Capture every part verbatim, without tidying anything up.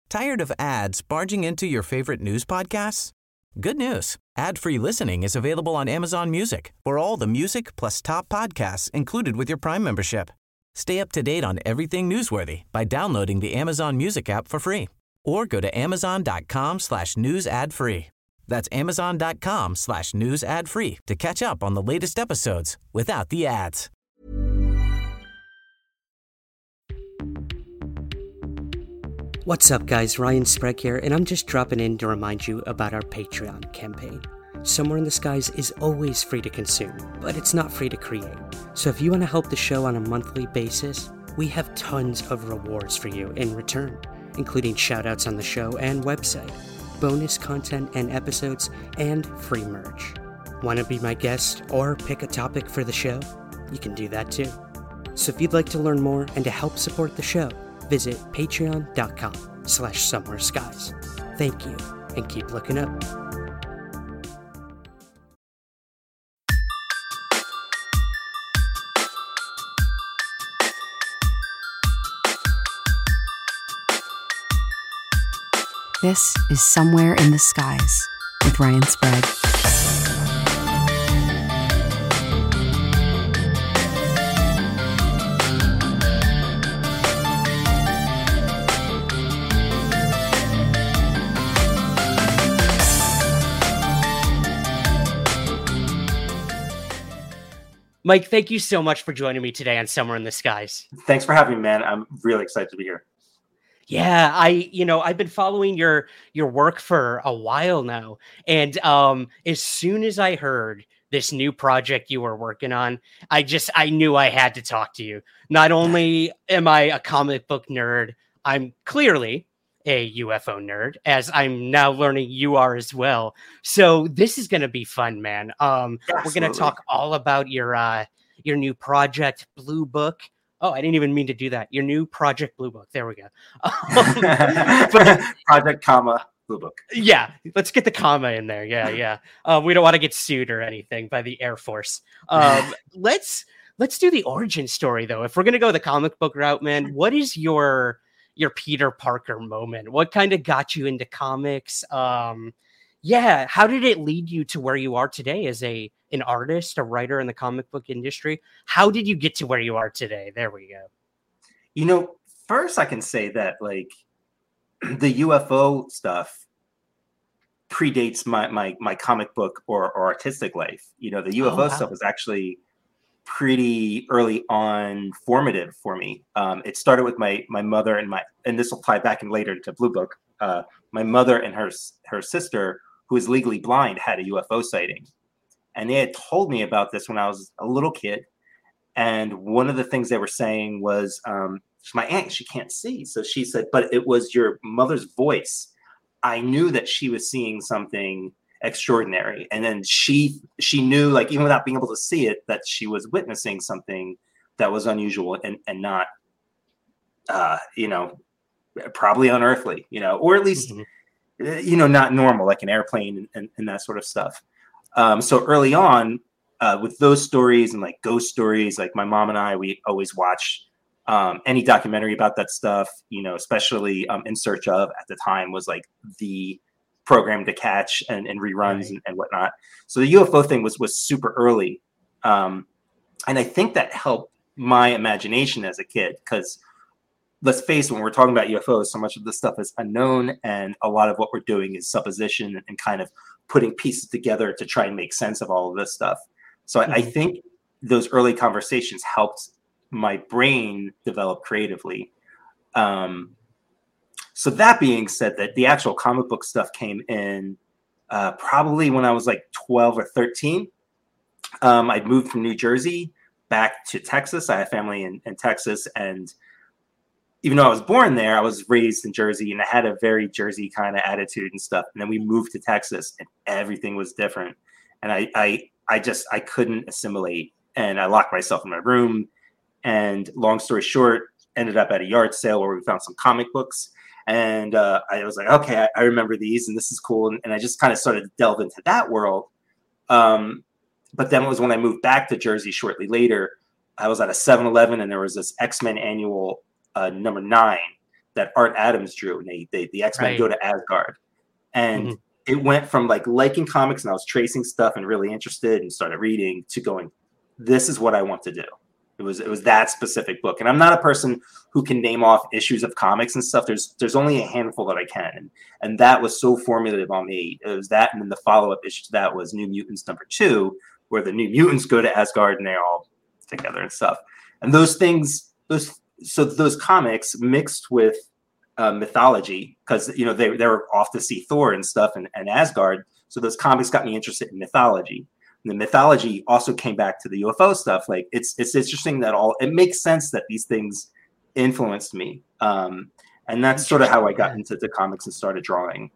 Tired of ads barging into your favorite news podcasts? Good news. Ad-free listening is available on Amazon Music for all the music plus top podcasts included with your Prime membership. Stay up to date on everything newsworthy by downloading the Amazon Music app for free or go to amazon.com slash news ad free. That's amazon.com slash news ad free to catch up on the latest episodes without the ads. What's up, guys? Ryan Sprague here, and I'm just dropping in to remind you about our Patreon campaign. Somewhere in the Skies is always free to consume, but it's not free to create. So if you want to help the show on a monthly basis, we have tons of rewards for you in return, including shoutouts on the show and website, bonus content and episodes, and free merch. Want to be my guest or pick a topic for the show? You can do that too. So if you'd like to learn more and to help support the show, visit patreon.com slash somewhere skies. Thank you, and keep looking up. This is Somewhere in the Skies with Ryan Sprague. Mike, thank you so much for joining me today on Somewhere in the Skies. Thanks for having me, man. I'm really excited to be here. Yeah, I, you know, I've been following your your work for a while now. And um, as soon as I heard this new project you were working on, I just, I knew I had to talk to you. Not only am I a comic book nerd, I'm clearly a U F O nerd, as I'm now learning you are as well. So this is going to be fun, man. Um, we're going to talk all about your uh, your new project, Blue Book. Oh, I didn't even mean to do that. Your new project, Blue Book. There we go. but, project, comma, Blue Book. Yeah, let's get the comma in there. Yeah, yeah. Uh, we don't want to get sued or anything by the Air Force. Um, let's let's do the origin story, though. If we're gonna go the comic book route, man, what is your your Peter Parker moment? What kind of got you into comics? Um, yeah, how did it lead you to where you are today as a an artist, a writer in the comic book industry? How did you get to where you are today? There we go. You know, first I can say that like the U F O stuff predates my my my comic book or, or artistic life. You know, the U F O oh, wow. stuff was actually pretty early on formative for me. Um, it started with my my mother and my, and this will tie back in later to Blue Book. Uh, my mother and her her sister, who is legally blind, had a U F O sighting. And they had told me about this when I was a little kid. And one of the things they were saying was, um, my aunt, she can't see. So she said, but it was your mother's voice. I knew that she was seeing something extraordinary. And then she she knew, like, even without being able to see it, that she was witnessing something that was unusual and, and not, uh, you know, probably unearthly, you know, or at least, mm-hmm. you know, not normal, like an airplane and, and, and that sort of stuff. Um, so early on, uh, with those stories and like ghost stories, like my mom and I, we always watch um, any documentary about that stuff, you know, especially um, In Search Of at the time was like the program to catch and, and reruns right. and, and whatnot. So the U F O thing was, was super early. Um, and I think that helped my imagination as a kid, because let's face it, when we're talking about U F Os, so much of this stuff is unknown, and a lot of what we're doing is supposition and, and kind of putting pieces together to try and make sense of all of this stuff. So mm-hmm. I, I think those early conversations helped my brain develop creatively. Um, so that being said, that the actual comic book stuff came in uh, probably when I was like twelve or thirteen. Um, I'd moved from New Jersey back to Texas. I have family in, in Texas, and even though I was born there, I was raised in Jersey, and I had a very Jersey kind of attitude and stuff. And then we moved to Texas, and everything was different. And I, I, I just, I couldn't assimilate, and I locked myself in my room. And long story short, ended up at a yard sale where we found some comic books. And uh, I was like, okay, I, I remember these, and this is cool. And, and I just kind of started to delve into that world. Um, but then it was when I moved back to Jersey shortly later, I was at a seven eleven, and there was this X-Men annual Uh, number nine that Art Adams drew, and they, they the X-Men Right. go to Asgard, and Mhm. it went from like liking comics and I was tracing stuff and really interested and started reading to going, this is what I want to do. It was it was that specific book, and I'm not a person who can name off issues of comics and stuff. There's there's only a handful that I can, and, and that was so formative on me. It was that, and then the follow up issue to that was New Mutants number two, where the New Mutants go to Asgard and they're all together and stuff. And those things, those so those comics mixed with uh, mythology, because you know they they were off to see Thor and stuff and, and Asgard. So those comics got me interested in mythology. And the mythology also came back to the U F O stuff. Like it's it's interesting that all it makes sense that these things influenced me, um, and that's sort of how I got into the comics and started drawing.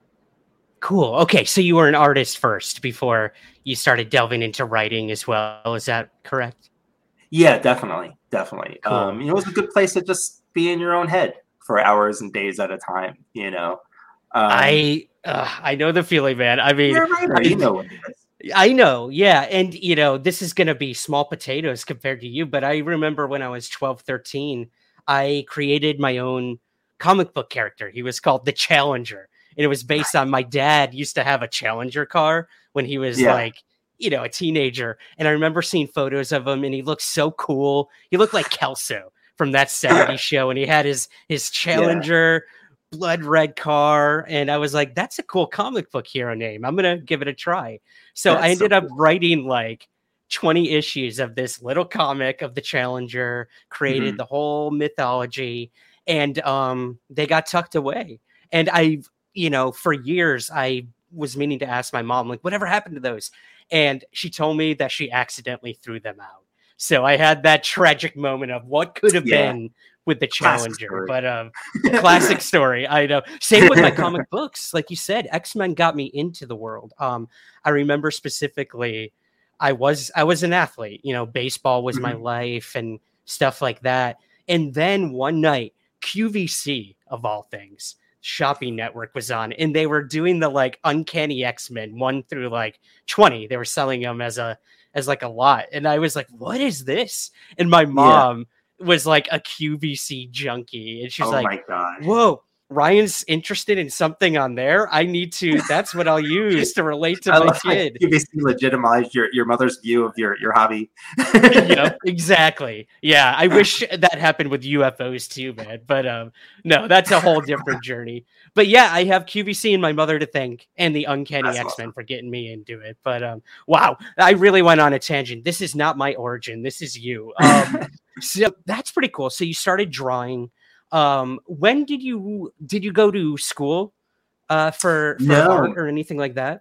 Cool. Okay, so you were an artist first before you started delving into writing as well. Is that correct? Yeah, definitely, definitely. Cool. Um, you know, it was a good place to just be in your own head for hours and days at a time. You know, um, I uh, I know the feeling, man. I mean, you're a writer, I, you know what it is. I know, yeah. And, you know, this is going to be small potatoes compared to you, but I remember when I was twelve, thirteen, I created my own comic book character. He was called the Challenger. And it was based on my dad used to have a Challenger car when he was Yeah. like, you know, a teenager. And I remember seeing photos of him and he looked so cool. He looked like Kelso from that seventies show. And he had his, his Challenger blood red car. And I was like, that's a cool comic book hero name. I'm going to give it a try. So That's I ended so up cool. writing like twenty issues of this little comic of the Challenger, created Mhm. the whole mythology, and um, they got tucked away. And I, you know, for years, I was meaning to ask my mom, like, whatever happened to those? And she told me that she accidentally threw them out. So I had that tragic moment of what could have Yeah. been with the Classic Challenger, story. but um, classic story. I know. Same with my comic books. Like you said, X-Men got me into the world. Um, I remember specifically, I was I was an athlete. You know, baseball was my Mhm. life and stuff like that. And then one night, Q V C of all things, Shopping Network was on, and they were doing the like Uncanny X-Men one through like twenty. They were selling them as a as like a lot, and I was like, "What is this?" And my mom was like a Q V C junkie, and she's Oh like, my god. "Whoa, Ryan's interested in something on there. I need to. That's what I'll use to relate to I my love how kid." you basically legitimized your, your mother's view of your, your hobby. Yep, exactly. Yeah, I wish that happened with U F Os too, man. But um, no, that's a whole different journey. But yeah, I have Q V C and my mother to thank, and the Uncanny That's X-Men awesome. for getting me into it. But um, wow, I really went on a tangent. This is not my origin. This is you. Um, so that's pretty cool. So you started drawing. Um, when did you did you go to school uh, for, for No. art or anything like that?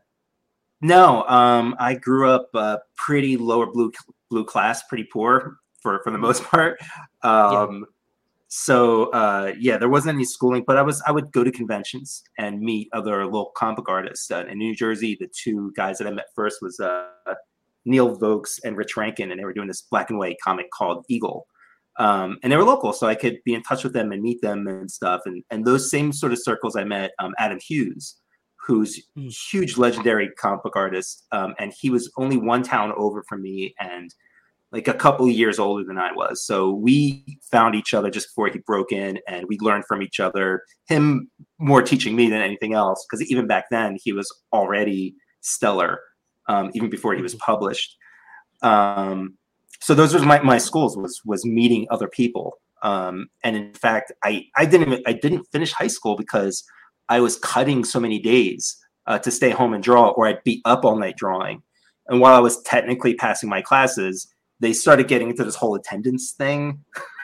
No, um, I grew up uh, pretty lower blue blue class, pretty poor for, for the most part. Um, So uh, yeah, there wasn't any schooling, but I was I would go to conventions and meet other local comic book artists. Uh, in New Jersey, the two guys that I met first was uh, Neil Vokes and Rich Rankin, and they were doing this black and white comic called Eagle. Um, and they were local, so I could be in touch with them and meet them and stuff. And and those same sort of circles, I met um, Adam Hughes, who's Mm. huge legendary comic book artist, um, and he was only one town over from me and like a couple of years older than I was. So we found each other just before he broke in, and we learned from each other. Him more teaching me than anything else, because even back then he was already stellar, um, even before he was published. Um, so those were my, my schools was was meeting other people. Um, and in fact, I I didn't even, I didn't finish high school because I was cutting so many days uh, to stay home and draw, or I'd be up all night drawing. And while I was technically passing my classes, they started getting into this whole attendance thing.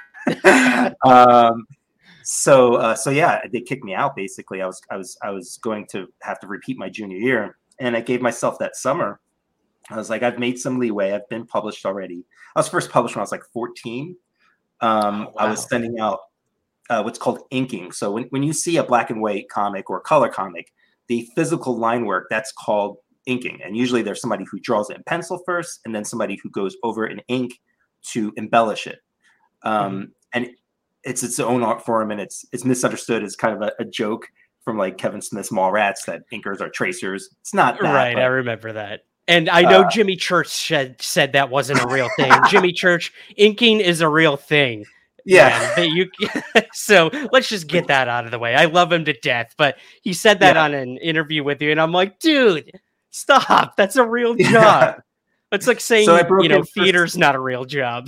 um, so, uh, so yeah, they kicked me out. Basically, I was, I was, I was going to have to repeat my junior year, and I gave myself that summer. I was like, I've made some leeway. I've been published already. I was first published when I was like fourteen. Um, Oh, I was wow. sending out uh, what's called inking. So when, when you see a black and white comic or color comic, the physical line work, that's called inking. And usually there's somebody who draws it in pencil first, and then somebody who goes over in ink to embellish it. Um, Mm-hmm. And it's its own art form, and it's it's misunderstood as kind of a, a joke from like Kevin Smith's Mallrats that inkers are tracers. It's not that, Right, but- I remember that. And I know Uh, Jimmy Church said, said that wasn't a real thing. Jimmy Church, inking is a real thing. Yeah. Man, you, so let's just get that out of the way. I love him to death, but he said that Yeah. on an interview with you, and I'm like, dude, stop. That's a real job. Yeah. It's like saying, So I broke you know, in first- theater's not a real job.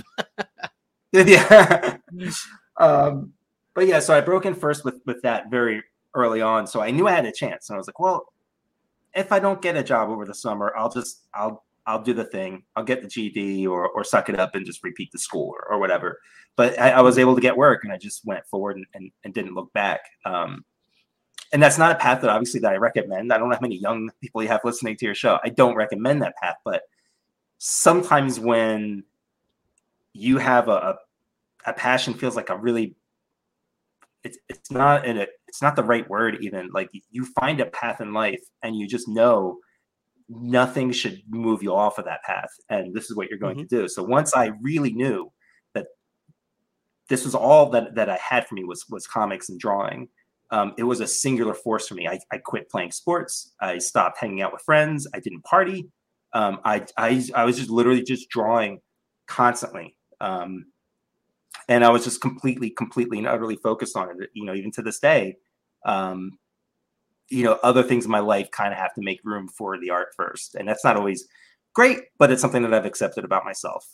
Yeah. um, but yeah, so I broke in first with, with that very early on. So I knew I had a chance. And I was like, well, if I don't get a job over the summer, I'll just, I'll, I'll do the thing. I'll get the G E D or, or suck it up and just repeat the school or, or whatever. But I, I was able to get work, and I just went forward and, and, and didn't look back. Um, and that's not a path that obviously that I recommend. I don't know how many young people you have listening to your show. I don't recommend that path, but sometimes when you have a, a, a passion feels like a really, it's, it's not in it. It's not the right word even. Like, you find a path in life and you just know nothing should move you off of that path. And this is what you're going mm-hmm. to do. So once I really knew that this was all that, that I had for me was, was comics and drawing, um, it was a singular force for me. I, I quit playing sports. I stopped hanging out with friends. I didn't party. Um, I, I, I was just literally just drawing constantly. Um, and I was just completely, completely and utterly focused on it, you know, even to this day. Um, you know, other things in my life kind of have to make room for the art first. And that's not always great, but it's something that I've accepted about myself.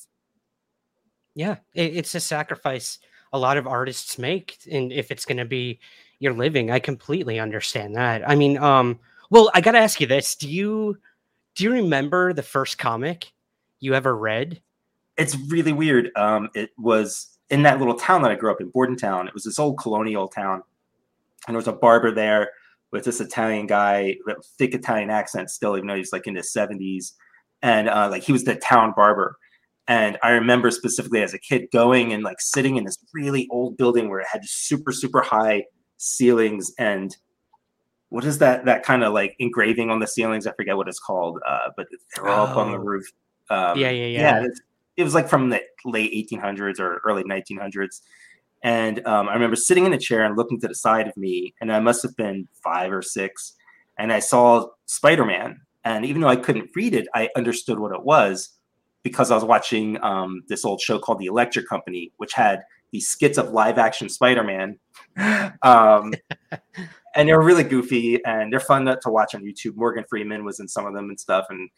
Yeah, it, it's a sacrifice a lot of artists make. And if it's going to be your living, I completely understand that. I mean, um, well, I got to ask you this. Do you, do you remember the first comic you ever read? It's really weird. Um, it was in that little town that I grew up in, Bordentown. It was this old colonial town. And there was a barber there with this Italian guy, thick Italian accent still, even though he's like in his seventies. And uh, like he was the town barber. And I remember specifically as a kid going and like sitting in this really old building where it had super, super high ceilings. And what is that, that kind of like engraving on the ceilings? I forget what it's called, uh, but they were all oh. up on the roof. Um, yeah, yeah, yeah. yeah it was like from the late eighteen hundreds or early nineteen hundreds. And um, I remember sitting in a chair and looking to the side of me, and I must have been five or six, and I saw Spider-Man. And even though I couldn't read it, I understood what it was because I was watching um, this old show called The Electric Company, which had these skits of live-action Spider-Man. um, and they're really goofy, and they're fun to, to watch on YouTube. Morgan Freeman was in some of them and stuff. And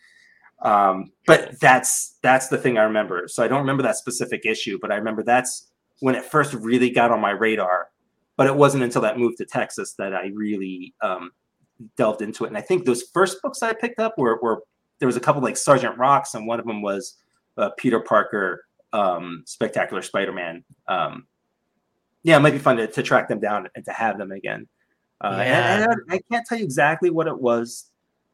um, but that's that's the thing I remember. So I don't remember that specific issue, but I remember that's when it first really got on my radar. But it wasn't until that move to Texas that I really um, delved into it. And I think those first books I picked up were, were there was a couple like Sergeant Rocks, and one of them was uh, Peter Parker, um, Spectacular Spider-Man. Um, yeah, it might be fun to, to track them down and to have them again. Uh, yeah. and, and I, I can't tell you exactly what it was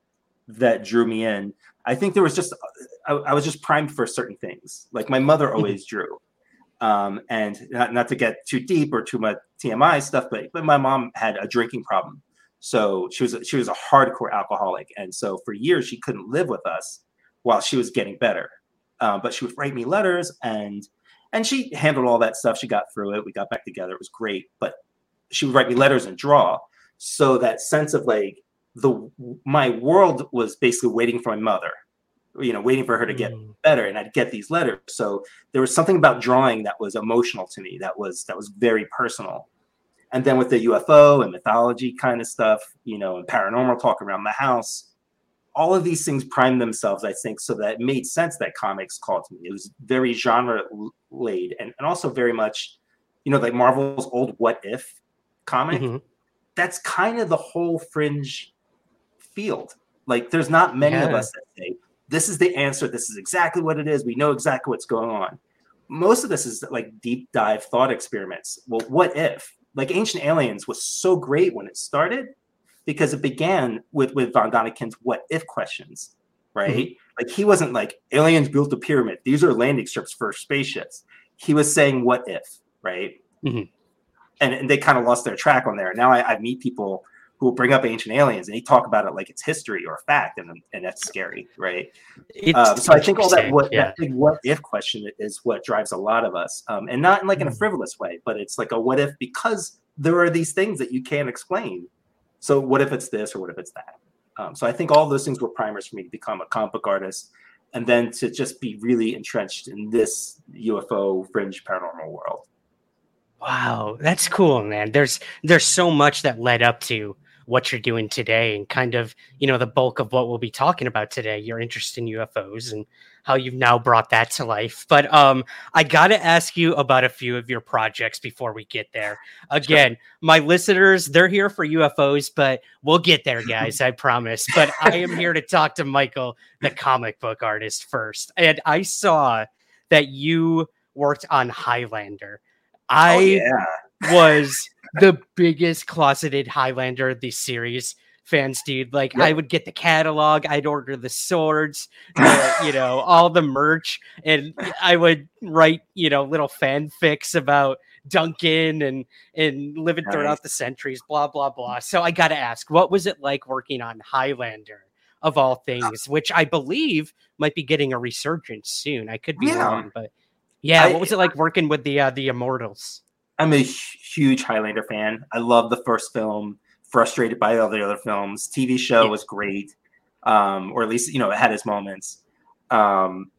that drew me in. I think there was just, I, I was just primed for certain things. Like my mother always drew. Um, and not, not to get too deep or too much T M I stuff, but, but my mom had a drinking problem. So she was, she was a hardcore alcoholic. And so for years she couldn't live with us while she was getting better. Um, but she would write me letters and, and she handled all that stuff. She got through it. We got back together. It was great. But she would write me letters and draw. So that sense of like the, my world was basically waiting for my mother, you know, waiting for her to get mm. better. And I'd get these letters. So there was something about drawing that was emotional to me. That was, that was very personal. And then with the U F O and mythology kind of stuff, you know, and paranormal talk around the house, all of these things primed themselves, I think, so that it made sense that comics called to me. It was very genre laid and, and also very much, you know, like Marvel's old What If comic. Mm-hmm. That's kind of the whole Fringe field. Like there's not many yeah. of us that say, this is the answer. This is exactly what it is. We know exactly what's going on. Most of this is like deep dive thought experiments. Well, what if? Like Ancient Aliens was so great when it started because it began with, with Von Daniken's what if questions, right? Mm-hmm. Like he wasn't like aliens built a pyramid. These are landing strips for spaceships. He was saying what if, right? Mm-hmm. And, and they kind of lost their track on there. Now I, I meet people who will bring up Ancient Aliens and they talk about it like it's history or fact, and and that's scary, right? Um, so I think all that what yeah. that big what if question is what drives a lot of us, um, and not in like in a frivolous way, but it's like a what if because there are these things that you can't explain. So what if it's this or what if it's that? Um, so I think all those things were primers for me to become a comic book artist, and then to just be really entrenched in this U F O Fringe paranormal world. Wow, that's cool, man. There's there's so much that led up to what you're doing today, and kind of, you know, the bulk of what we'll be talking about today, your interest in U F Os and how you've now brought that to life. But um I got to ask you about a few of your projects before we get there. Again, sure. My listeners, they're here for U F Os, but we'll get there, guys, I promise. But I am here to talk to Michael, the comic book artist, first. And I saw that you worked on Highlander. I oh, yeah. was the biggest closeted Highlander of this series fans, dude. Like, yep. I would get the catalog, I'd order the swords, the, you know, all the merch, and I would write, you know, little fanfics about Duncan and and living nice. throughout the centuries, blah blah blah. So I got to ask, what was it like working on Highlander, of all things, which I believe might be getting a resurgence soon? I could be yeah. wrong, but. Yeah, I, what was it like working with the uh, the Immortals? I'm a huge Highlander fan. I love the first film. Frustrated by all the other films. T V show yeah. was great, um, or at least you know it had its moments. Um,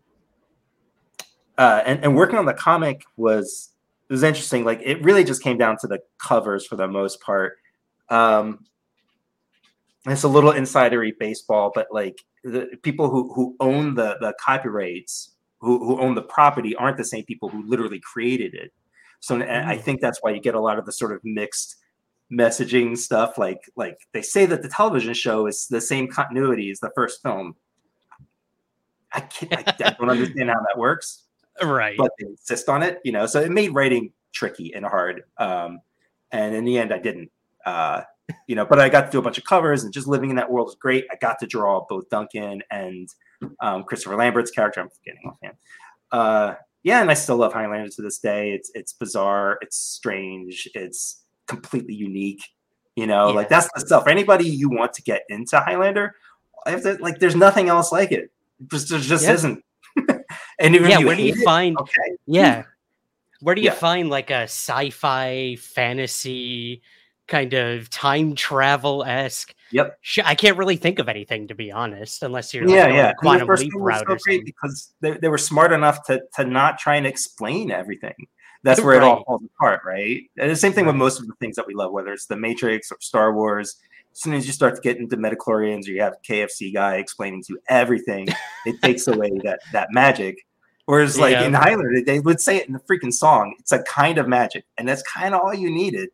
uh, and and working on the comic was it was interesting. Like it really just came down to the covers for the most part. Um, it's a little insidery baseball, but like the people who who own the the copyrights. Who, who own the property aren't the same people who literally created it. So mm. I think that's why you get a lot of the sort of mixed messaging stuff. Like, like they say that the television show is the same continuity as the first film. I can't, I, I don't understand how that works. Right. But they insist on it, you know, so it made writing tricky and hard. Um, and in the end, I didn't, uh, you know, but I got to do a bunch of covers, and just living in that world was great. I got to draw both Duncan and um, Christopher Lambert's character. I'm forgetting offhand. Uh, yeah, and I still love Highlander to this day. It's it's bizarre. It's strange. It's completely unique. You know, yeah. like that's the stuff. For anybody you want to get into Highlander, I have to, like, there's nothing else like it. Just, there just yep. isn't. And even yeah, you where do you it, find? Okay. Yeah, where do you yeah. find like a sci-fi fantasy kind of time travel esque? Yep. I can't really think of anything, to be honest, unless you're yeah, like yeah. Quantum Leap route so or something. Because they, they were smart enough to to not try and explain everything. That's where right. it all falls apart, right? And the same thing right. with most of the things that we love, whether it's the Matrix or Star Wars. As soon as you start to get into midichlorians, or you have a K F C guy explaining to you everything, it takes away that that magic. Whereas, like yeah. in Highlander, they would say it in the freaking song. It's a kind of magic, and that's kind of all you needed.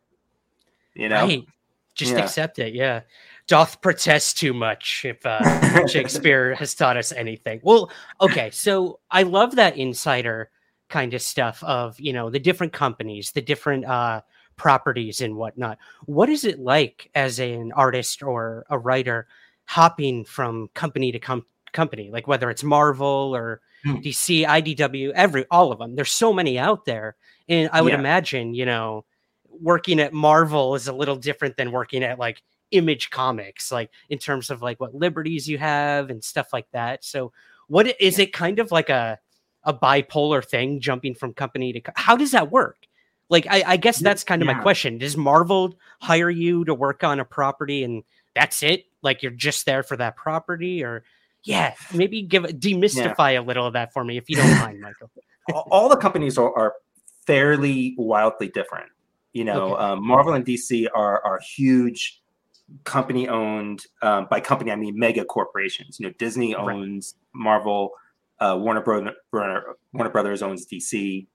You know, right. just yeah. accept it. Yeah, doth protest too much. If uh, Shakespeare has taught us anything, well, okay. So I love that insider kind of stuff of, you know, the different companies, the different uh, properties and whatnot. What is it like as an artist or a writer hopping from company to com- company, like whether it's Marvel or mm. D C, I D W, every all of them? There's so many out there, and I would yeah. imagine, you know, working at Marvel is a little different than working at like Image Comics, like in terms of like what liberties you have and stuff like that. So, what is it kind of like a a bipolar thing, jumping from company to co- how does that work? Like, I, I guess that's kind of yeah. my question. Does Marvel hire you to work on a property and that's it? Like, you're just there for that property? Or, yeah, maybe give demystify yeah. a little of that for me, if you don't mind, Michael. All the companies are, are fairly wildly different. You know, okay. um, Marvel and D C are, are huge company owned. Um, by company, I mean mega corporations. You know, Disney owns right. Marvel. Uh, Warner, Bro- Warner, Warner Brothers owns D C.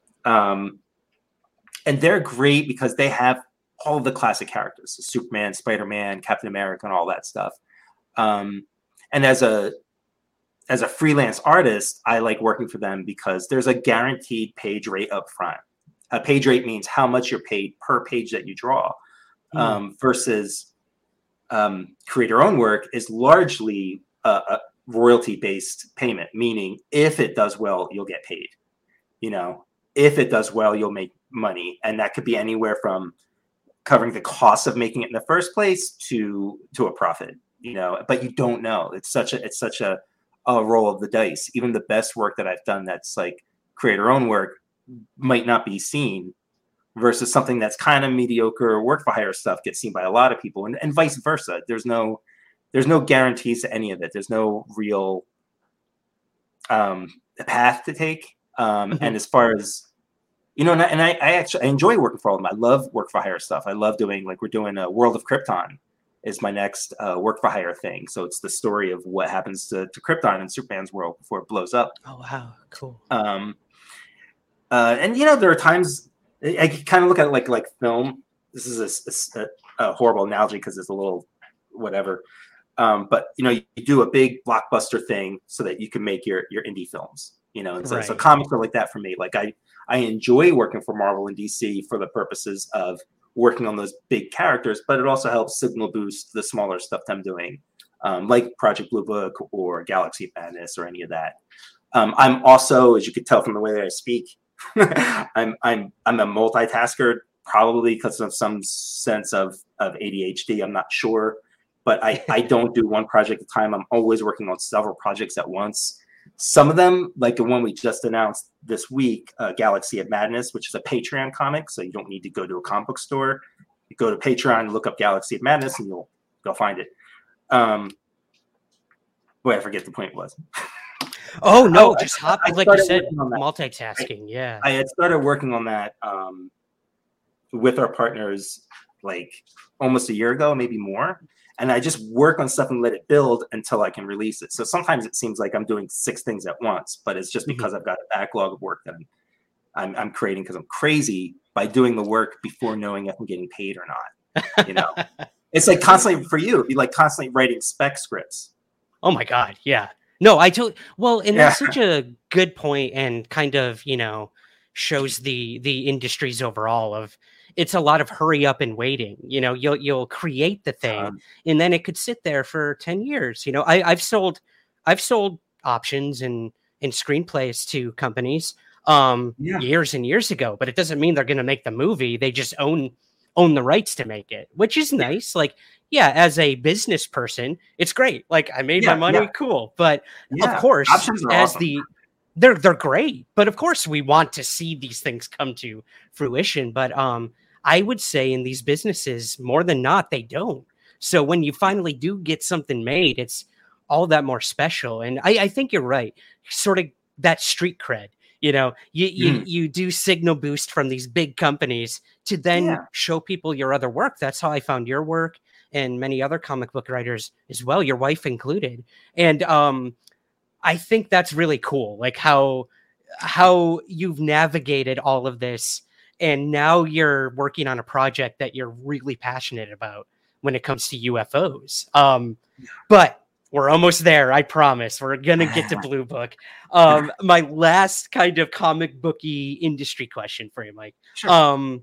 Um, and they're great because they have all of the classic characters, so Superman, Spider-Man, Captain America, and all that stuff. Um, and as a as a freelance artist, I like working for them because there's a guaranteed page rate up front. A page rate means how much you're paid per page that you draw, mm. um, versus um, create your own work is largely a, a royalty-based payment, meaning if it does well, you'll get paid. You know, if it does well, you'll make money, and that could be anywhere from covering the cost of making it in the first place to to a profit. You know, but you don't know. It's such a it's such a a roll of the dice. Even the best work that I've done that's like creator own work might not be seen, versus something that's kind of mediocre work for hire stuff gets seen by a lot of people, and, and vice versa. There's no there's no guarantees to any of it. There's no real um, path to take. Um, mm-hmm. And as far as you know, and I, and I, I actually I enjoy working for all of them. I love work for hire stuff. I love doing like we're doing a World of Krypton is my next uh, work for hire thing. So it's the story of what happens to, to Krypton in Superman's world before it blows up. Oh wow, cool. Um, uh, and you know, there are times I, I kind of look at it like like film. This is a, a, a horrible analogy because it's a little whatever. Um, but you know, you, you do a big blockbuster thing so that you can make your your indie films. You know, and so, right. so comics are like that for me. Like I I enjoy working for Marvel and D C for the purposes of working on those big characters, but it also helps signal boost the smaller stuff I'm doing, um, like Project Blue Book or Galaxy of Madness or any of that. Um, I'm also, as you could tell from the way that I speak, I'm I'm I'm a multitasker, probably because of some sense of of A D H D. I'm not sure, but I I don't do one project at a time. I'm always working on several projects at once. Some of them, like the one we just announced this week, uh, Galaxy of Madness, which is a Patreon comic, so you don't need to go to a comic book store. You go to Patreon, look up Galaxy of Madness, and you'll go find it. Um, wait, I forget the point was. Oh no, oh, just I, hop I like you said, multitasking. I, yeah, I had started working on that um, with our partners like almost a year ago, maybe more. And I just work on stuff and let it build until I can release it. So sometimes it seems like I'm doing six things at once, but it's just because mm-hmm. I've got a backlog of work that I'm I'm, I'm creating because I'm crazy by doing the work before knowing if I'm getting paid or not. You know, it's like constantly for you, be like constantly writing spec scripts. Oh my God, yeah. No, I totally. Well, and that's yeah. such a good point, and kind of you know shows the the industries overall of. It's a lot of hurry up and waiting. You know, you'll you'll create the thing, um, and then it could sit there for ten years. You know, I, I've sold, I've sold options and and screenplays to companies um, yeah. years and years ago. But it doesn't mean they're going to make the movie. They just own own the rights to make it, which is nice. Like, yeah, as a business person, it's great. Like, I made yeah, my money, yeah. cool. But yeah. of course, as awesome. the they're they're great. But of course, we want to see these things come to fruition. But um. I would say in these businesses, more than not, they don't. So when you finally do get something made, it's all that more special. And I, I think you're right. Sort of that street cred, you know, you, you, mm. you do signal boost from these big companies to then yeah. show people your other work. That's how I found your work and many other comic book writers as well, your wife included. And um, I think that's really cool. Like how, how you've navigated all of this. And now you're working on a project that you're really passionate about when it comes to U F Os. Um, but we're almost there. I promise. We're going to get to Blue Book. Um, my last kind of comic booky industry question for you, Mike. Sure. Um,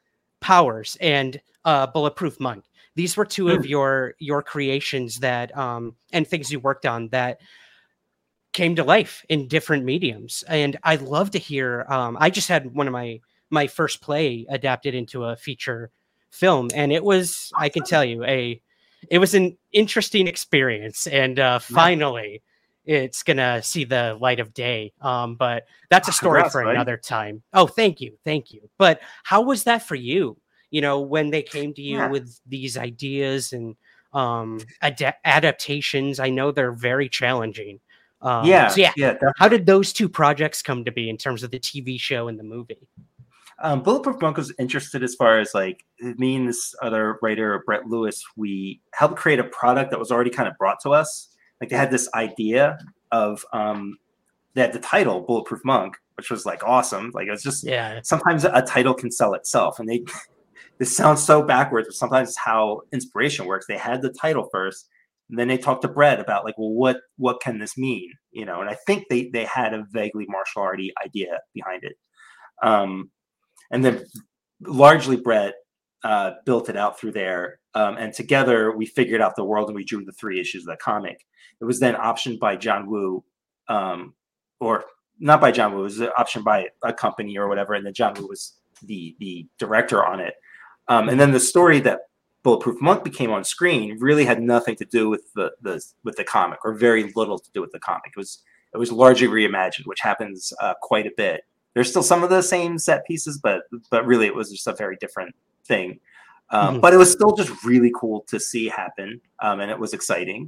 Powers and uh, Bulletproof Monk. These were two mm. of your your creations that um, and things you worked on that came to life in different mediums. And I'd love to hear. Um, I just had one of my my first play adapted into a feature film. And it was, I can tell you, a, it was an interesting experience. And uh, finally, it's going to see the light of day. Um, but that's a story Congrats, for right? another time. Oh, thank you. Thank you. But how was that for you? You know, when they came to you yeah. with these ideas and um, ad- adaptations, I know they're very challenging. Um, yeah. So yeah. yeah definitely. How did those two projects come to be in terms of the T V show and the movie? Um, Bulletproof Monk was interested as far as like me and this other writer, Brett Lewis, we helped create a product that was already kind of brought to us. Like they had this idea of, um, they had the title Bulletproof Monk, which was like awesome. Like it was just, yeah. sometimes a title can sell itself. And they, this sounds so backwards, but sometimes it's how inspiration works. They had the title first, and then they talked to Brett about like, well, what, what can this mean? You know, and I think they, they had a vaguely martial arty idea behind it. Um, And then largely Brett uh, built it out through there. Um, and together we figured out the world and we drew the three issues of the comic. It was then optioned by John Woo, um, or not by John Woo, it was optioned by a company or whatever. And then John Woo was the, the director on it. Um, and then the story that Bulletproof Monk became on screen really had nothing to do with the, the with the comic, or very little to do with the comic. It was, it was largely reimagined, which happens uh, quite a bit. There's still some of the same set pieces, but but really it was just a very different thing. Um, mm-hmm. But it was still just really cool to see happen, um, and it was exciting.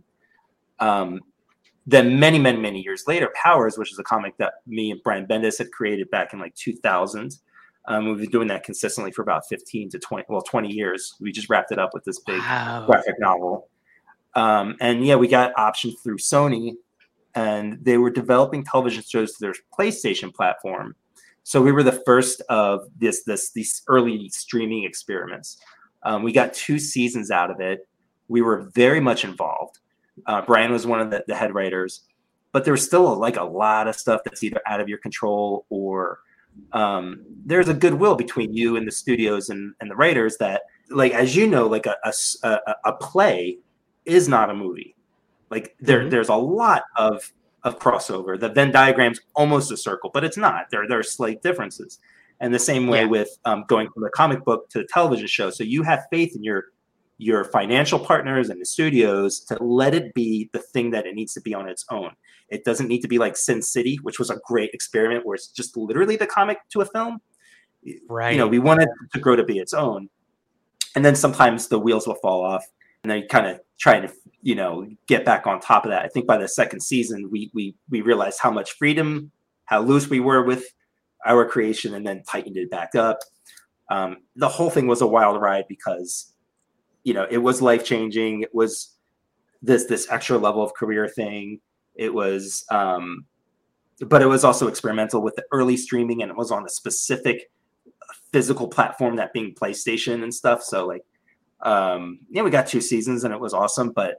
Um, then many, many, many years later, Powers, which is a comic that me and Brian Bendis had created back in like two thousand, Um, we've been doing that consistently for about fifteen to twenty, well, twenty years. We just wrapped it up with this big Wow. graphic novel. Um, and yeah, we got optioned through Sony, and they were developing television shows to their PlayStation platform. So we were the first of this, this, these early streaming experiments. Um, we got two seasons out of it. We were very much involved. Uh, Brian was one of the, the head writers, but there was still a, like a lot of stuff that's either out of your control or um, there's a goodwill between you and the studios and, and the writers that, like, as you know, like a, a, a play is not a movie. Like there, mm-hmm. there's a lot of, of crossover. The Venn diagram's almost a circle, but it's not. There, there are slight differences. And the same way yeah. with um, going from the comic book to the television show. So you have faith in your your financial partners and the studios to let it be the thing that it needs to be on its own. It doesn't need to be like Sin City, which was a great experiment where it's just literally the comic to a film. Right. You know, we wanted to grow to be its own. And then sometimes the wheels will fall off and then kind of try to, you know, get back on top of that. I think by the second season, we we we realized how much freedom, how loose we were with our creation, and then tightened it back up. Um, the whole thing was a wild ride because, you know, it was life-changing. It was this this extra level of career thing. It was, um, but it was also experimental with the early streaming, and it was on a specific physical platform, that being PlayStation and stuff. So like, um, yeah, we got two seasons and it was awesome, but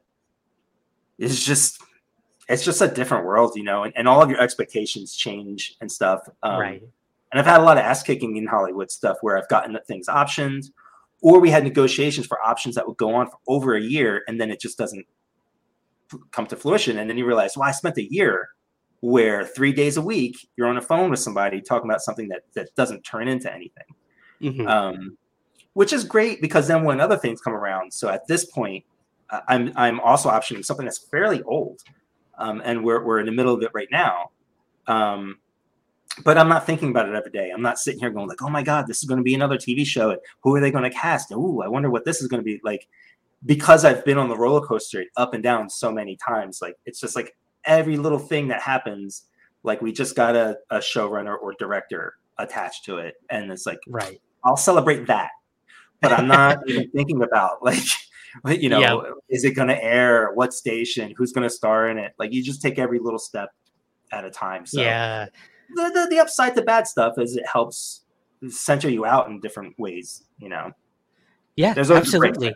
it's just, it's just a different world, you know, and, and all of your expectations change and stuff. Um, right. And I've had a lot of ass kicking in Hollywood stuff where I've gotten things optioned, or we had negotiations for options that would go on for over a year, and then it just doesn't come to fruition. And then you realize, well, I spent a year where three days a week you're on the phone with somebody talking about something that that doesn't turn into anything. Mm-hmm. Um, which is great because then when other things come around. So at this point, uh, I'm I'm also optioning something that's fairly old, um, and we're we're in the middle of it right now. Um, But I'm not thinking about it every day. I'm not sitting here going like, oh my God, this is going to be another T V show. And who are they going to cast? Ooh, I wonder what this is going to be like. Because I've been on the roller coaster up and down so many times. Like, it's just like every little thing that happens, like we just got a, a showrunner or director attached to it. And it's like, right. I'll celebrate that. But I'm not even thinking about like, you know, yeah. is it going to air? What station? Who's going to star in it? Like, you just take every little step at a time. So yeah. The, the the upside to bad stuff is it helps center you out in different ways, you know. Yeah, There's absolutely.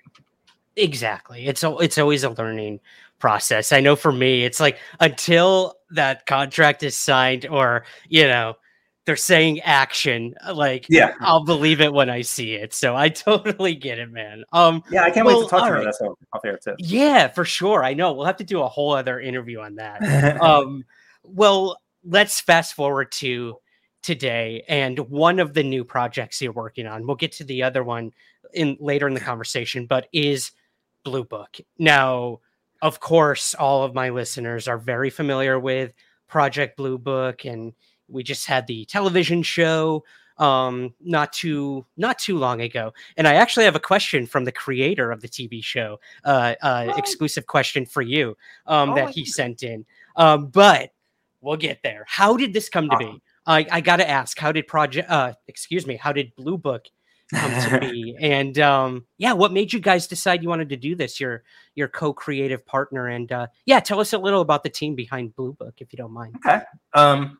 Exactly. It's a, it's always a learning process. I know for me, it's like until that contract is signed, or you know, they're saying action, like yeah, I'll believe it when I see it. So I totally get it, man. Um, yeah, I can't well, wait to talk to you about that off air too. Yeah, for sure. I know we'll have to do a whole other interview on that. um, well. Let's fast forward to today and one of the new projects you're working on. We'll get to the other one in later in the conversation, but is Blue Book. Now, of course, all of my listeners are very familiar with Project Blue Book, and we just had the television show um, not too not too long ago. And I actually have a question from the creator of the T V show, uh, uh, oh. exclusive question for you um, oh, that he sent in. Um, but we'll get there. How did this come to be? I, I got to ask, how did project, uh, excuse me, how did Blue Book come to be? And um, yeah, what made you guys decide you wanted to do this? Your, your co-creative partner. And uh, yeah, tell us a little about the team behind Blue Book, if you don't mind. Okay. Um,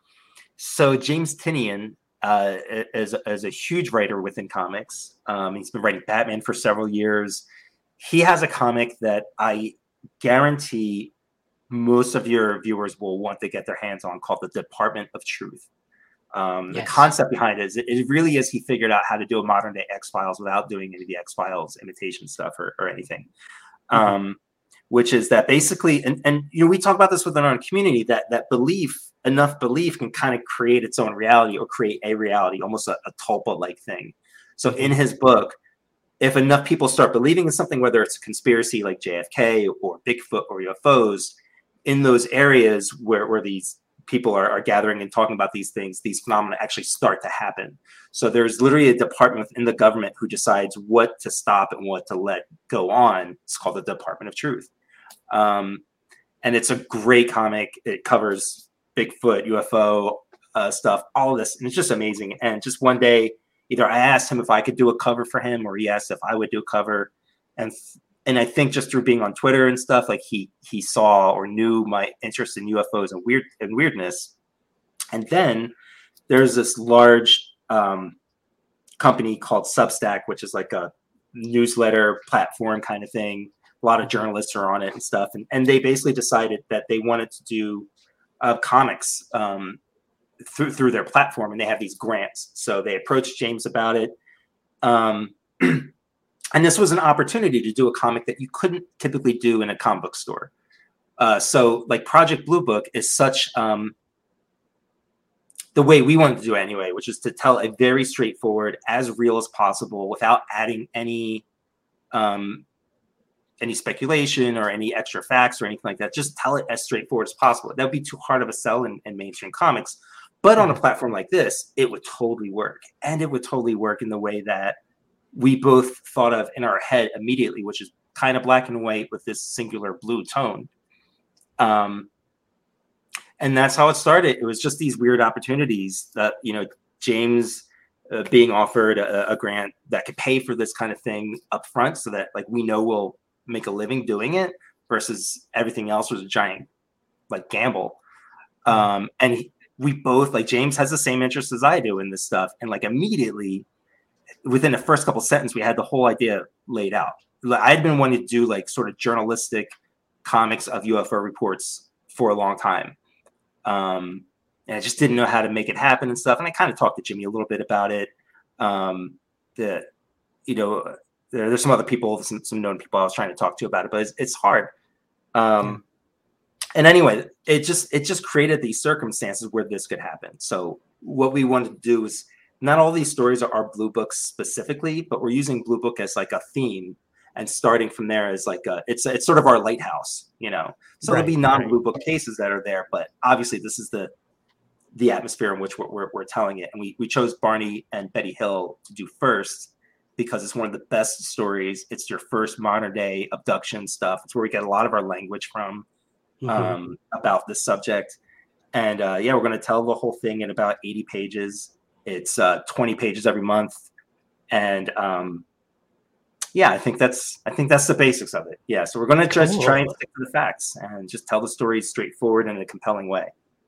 so James Tynion uh, is, is a huge writer within comics. Um, he's been writing Batman for several years. He has a comic that I guarantee most of your viewers will want to get their hands on, called The Department of Truth. Um, yes. The concept behind it is it, it really is he figured out how to do a modern day X-Files without doing any of the X-Files imitation stuff or, or anything. Mm-hmm. Um, which is that basically, and, and you know, we talk about this within our community, that that belief, enough belief can kind of create its own reality or create a reality, almost a, a tulpa-like thing. So in his book, if enough people start believing in something, whether it's a conspiracy like J F K or Bigfoot or U F Os, in those areas where, where these people are, are gathering and talking about these things, these phenomena actually start to happen. So there's literally a department within the government who decides what to stop and what to let go on. It's called the Department of Truth. Um, and it's a great comic. It covers Bigfoot, U F O, uh, stuff, all of this. And it's just amazing. And just one day, either I asked him if I could do a cover for him, or he asked if I would do a cover. And and I think just through being on Twitter and stuff, like he he saw or knew my interest in U F Os and weird and weirdness. And then there's this large um, company called Substack, which is like a newsletter platform kind of thing. A lot of journalists are on it and stuff. And, and they basically decided that they wanted to do uh, comics um, through through their platform, and they have these grants. So they approached James about it. Um, and this was an opportunity to do a comic that you couldn't typically do in a comic book store. Uh, so like Project Blue Book is such um, the way we wanted to do it anyway, which is to tell a very straightforward, as real as possible, without adding any um, any speculation or any extra facts or anything like that. Just tell it as straightforward as possible. That would be too hard of a sell in, in mainstream comics. But on a platform like this, it would totally work. And it would totally work in the way that we both thought of in our head immediately, which is kind of black and white with this singular blue tone. Um, and that's how it started. It was just these weird opportunities that, you know, James uh, being offered a, a grant that could pay for this kind of thing up front so that like we know we'll make a living doing it, versus everything else was a giant like gamble. Um, and he, we both, like, James has the same interests as I do in this stuff. And like immediately within the first couple sentences, we had the whole idea laid out. I'd been wanting to do like sort of journalistic comics of U F O reports for a long time. Um, and I just didn't know how to make it happen and stuff. And I kind of talked to Jimmy a little bit about it. Um, the, you know, there, there's some other people, some, some known people I was trying to talk to about it, but it's, it's hard. Um, and anyway, it just, it just created these circumstances where this could happen. So what we wanted to do is, not all these stories are, are Blue Books specifically, but we're using Blue Book as like a theme, and starting from there is like a, it's it's sort of our lighthouse, you know. So right, there'll be non-Blue right. Book cases that are there, but obviously this is the the atmosphere in which we're, we're we're telling it. And we we chose Barney and Betty Hill to do first because it's one of the best stories. It's your first modern day abduction stuff. It's where we get a lot of our language from mm-hmm. um, about this subject. And uh, yeah, we're going to tell the whole thing in about eighty pages. It's uh, twenty pages every month, and um, yeah, I think that's I think that's the basics of it. Yeah, so we're going to just cool. try and stick to the facts and just tell the story straightforward in a compelling way.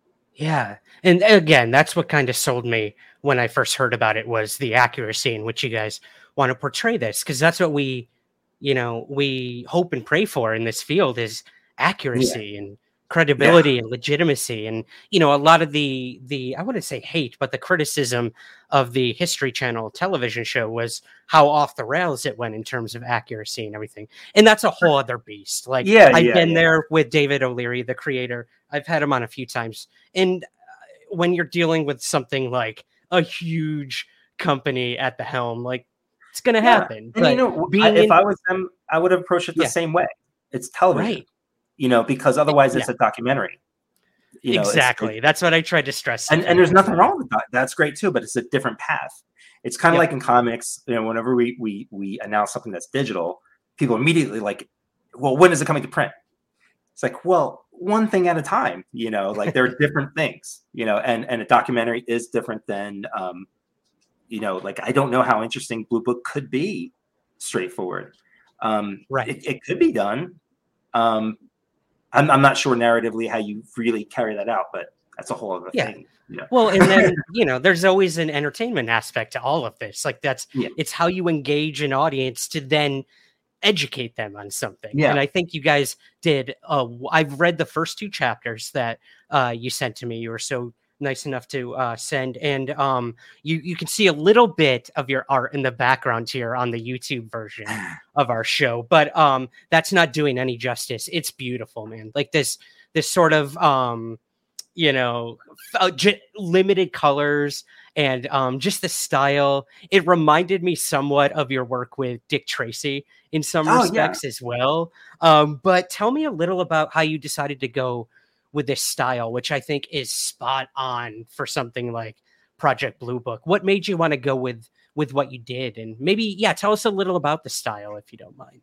Yeah, and again, that's what kind of sold me when I first heard about it, was the accuracy in which you guys want to portray this, because that's what we, you know, we hope and pray for in this field is accuracy yeah. and credibility yeah. and legitimacy. And, you know, a lot of the, the, I wouldn't say hate, but the criticism of the History Channel television show was how off the rails it went in terms of accuracy and everything. And that's a whole other beast. Like yeah, I've yeah, been yeah. there with David O'Leary, the creator. I've had him on a few times. And when you're dealing with something like a huge company at the helm, like it's going to yeah. happen. And but you know, I, if in, I was them, I would approach it the yeah. same way. It's television. Right. You know, because otherwise it's yeah. a documentary. You know, exactly. It's, That's what I tried to stress. And, and there's nothing wrong with that. That's great too, but it's a different path. It's kind of yep. like in comics, you know, whenever we we we announce something that's digital, people immediately like, well, when is it coming to print? It's like, well, one thing at a time, you know, like there are different things, you know, and, and a documentary is different than, um, you know, like I don't know how interesting Blue Book could be straightforward. Um, right. It, it could be done. Um, I'm, I'm not sure narratively how you really carry that out, but that's a whole other yeah. thing. Yeah. Well, and then, you know, there's always an entertainment aspect to all of this. Like that's, yeah. it's how you engage an audience to then educate them on something. Yeah. And I think you guys did. Uh, I've read the first two chapters that uh, you sent to me. You were so nice enough to uh, send. And um, you, you can see a little bit of your art in the background here on the YouTube version of our show, but um, that's not doing any justice. It's beautiful, man. Like this, this sort of, um, you know, uh, j- limited colors and um, just the style. It reminded me somewhat of your work with Dick Tracy in some oh, respects yeah. as well. Um, but tell me a little about how you decided to go with this style, which I think is spot on for something like Project Blue Book. What made you want to go with, with what you did? And maybe, yeah, tell us a little about the style, if you don't mind.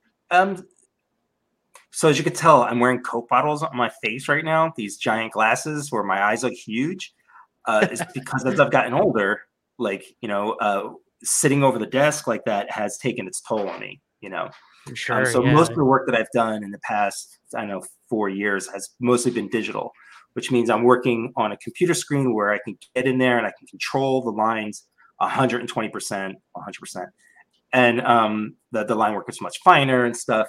Um, so as you could tell, I'm wearing Coke bottles on my face right now, these giant glasses where my eyes look huge. uh, is because as I've gotten older, like, you know, uh, sitting over the desk like that has taken its toll on me, you know. Sure. Um, so yeah. most of the work that I've done in the past, I don't know, four years has mostly been digital, which means I'm working on a computer screen where I can get in there and I can control the lines one hundred twenty percent, one hundred percent. And um, the, the line work is much finer and stuff.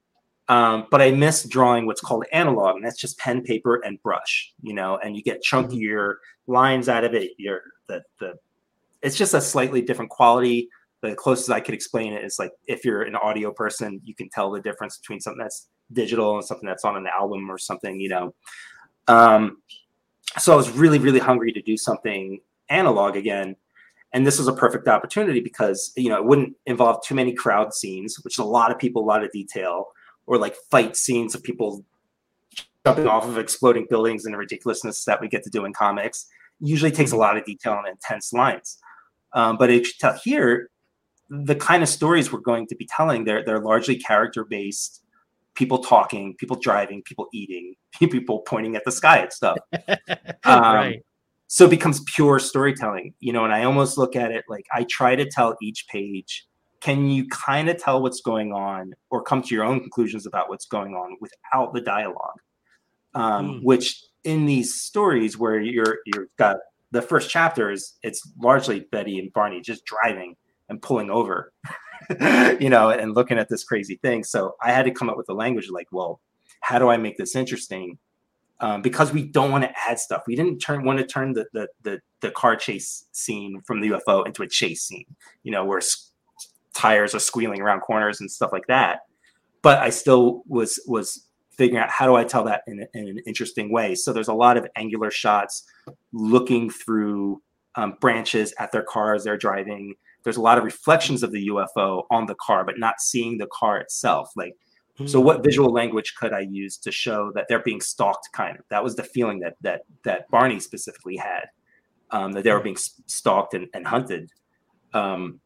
Um, but I miss drawing what's called analog, and that's just pen, paper, and brush, you know, and you get chunkier mm-hmm. lines out of it. You're the, the, it's just a slightly different quality. The closest I could explain it is like, if you're an audio person, you can tell the difference between something that's digital and something that's on an album or something, you know. Um, so I was really, really hungry to do something analog again. And this was a perfect opportunity because, you know, it wouldn't involve too many crowd scenes, which is a lot of people, a lot of detail, or like fight scenes of people jumping off of exploding buildings and the ridiculousness that we get to do in comics. Usually takes a lot of detail and intense lines. Um, but it, tell here, the kind of stories we're going to be telling, they're, they're largely character-based, people talking, people driving, people eating, people pointing at the sky and stuff. Um, right. So it becomes pure storytelling, you know, and I almost look at it like I try to tell each page, can you kind of tell what's going on or come to your own conclusions about what's going on without the dialogue? Um, mm. Which in these stories where you're, you've got the first chapter is it's largely Betty and Barney just driving and pulling over, you know, and looking at this crazy thing. So I had to come up with a language like, well, how do I make this interesting? Um, because we don't want to add stuff. We didn't turn want to turn the, the the the car chase scene from the U F O into a chase scene, you know, where s- tires are squealing around corners and stuff like that. But I still was was figuring out how do I tell that in, in an interesting way. So there's a lot of angular shots looking through um, branches at their cars they're driving. There's a lot of reflections of the U F O on the car, but not seeing the car itself. Like, mm-hmm. So what visual language could I use to show that they're being stalked? Kind of, that was the feeling that that that Barney specifically had, um, that they were being stalked and, and hunted. Um,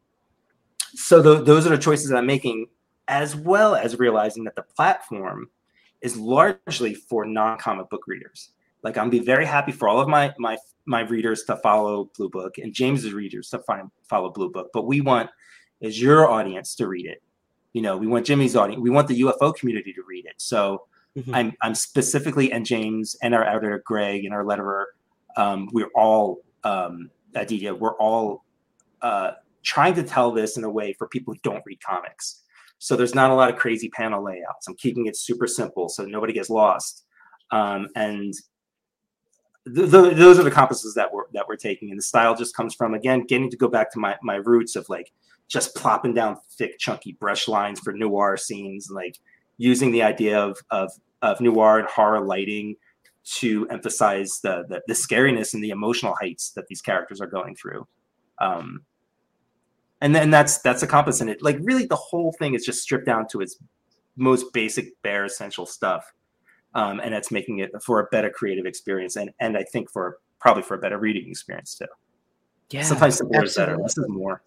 so th- those are the choices that I'm making, as well as realizing that the platform is largely for non-comic book readers. Like, I'm be very happy for all of my my my readers to follow Blue Book and James's readers to find follow Blue Book. But we want is your audience to read it. You know, we want Jimmy's audience. We want the U F O community to read it. So mm-hmm. I'm I'm specifically, and James and our editor Greg and our letterer, um, we're all um, at D D A, we're all uh, trying to tell this in a way for people who don't read comics. So there's not a lot of crazy panel layouts. I'm keeping it super simple so nobody gets lost. Um, and th- th- those are the compasses that we're that we're taking. And the style just comes from, again, getting to go back to my my roots of like just plopping down thick, chunky brush lines for noir scenes, like using the idea of of of noir and horror lighting to emphasize the the, the scariness and the emotional heights that these characters are going through. Um, And then that's that's a compass in it. Like, really, the whole thing is just stripped down to its most basic, bare, essential stuff, um, and it's making it for a better creative experience, and and I think for probably for a better reading experience too. Yeah, sometimes simpler is better. Less is more.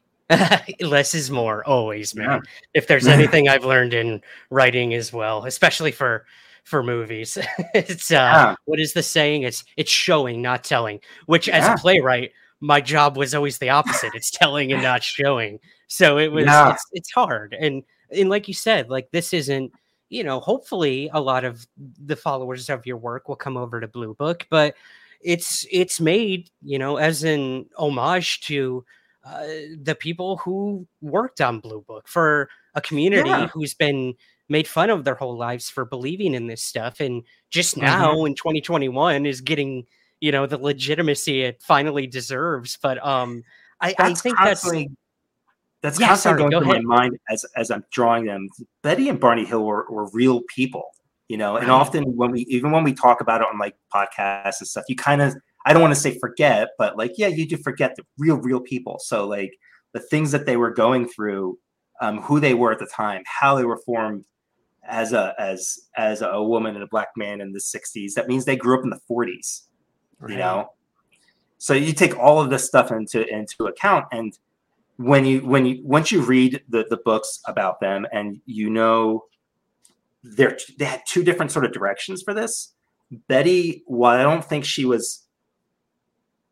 Less is more, always, man. Yeah. If there's anything I've learned in writing as well, especially for for movies, it's uh, yeah. what is the saying? It's it's showing, not telling. Which, yeah. as a playwright, my job was always the opposite. It's telling and not showing. So it was, yeah. it's, it's hard. And, and like you said, like, this isn't, you know, hopefully a lot of the followers of your work will come over to Blue Book, but it's, it's made, you know, as an homage to uh, the people who worked on Blue Book, for a community yeah. who's been made fun of their whole lives for believing in this stuff. And just now mm-hmm. in twenty twenty-one is getting, you know, the legitimacy it finally deserves. But um, I, I think that's that's yeah, constantly sorry, going go through ahead. my mind as as I'm drawing them. Betty and Barney Hill were, were real people, you know, and right. often when we even when we talk about it on like podcasts and stuff, you kind of, I don't want to say forget, but like, yeah, you do forget the real, real people. So like the things that they were going through, um, who they were at the time, how they were formed as a as as a woman and a black man in the sixties. That means they grew up in the forties. Right. You know, so you take all of this stuff into into account, and when you when you once you read the the books about them, and you know they're they had two different sort of directions for this. Betty, while I don't think she was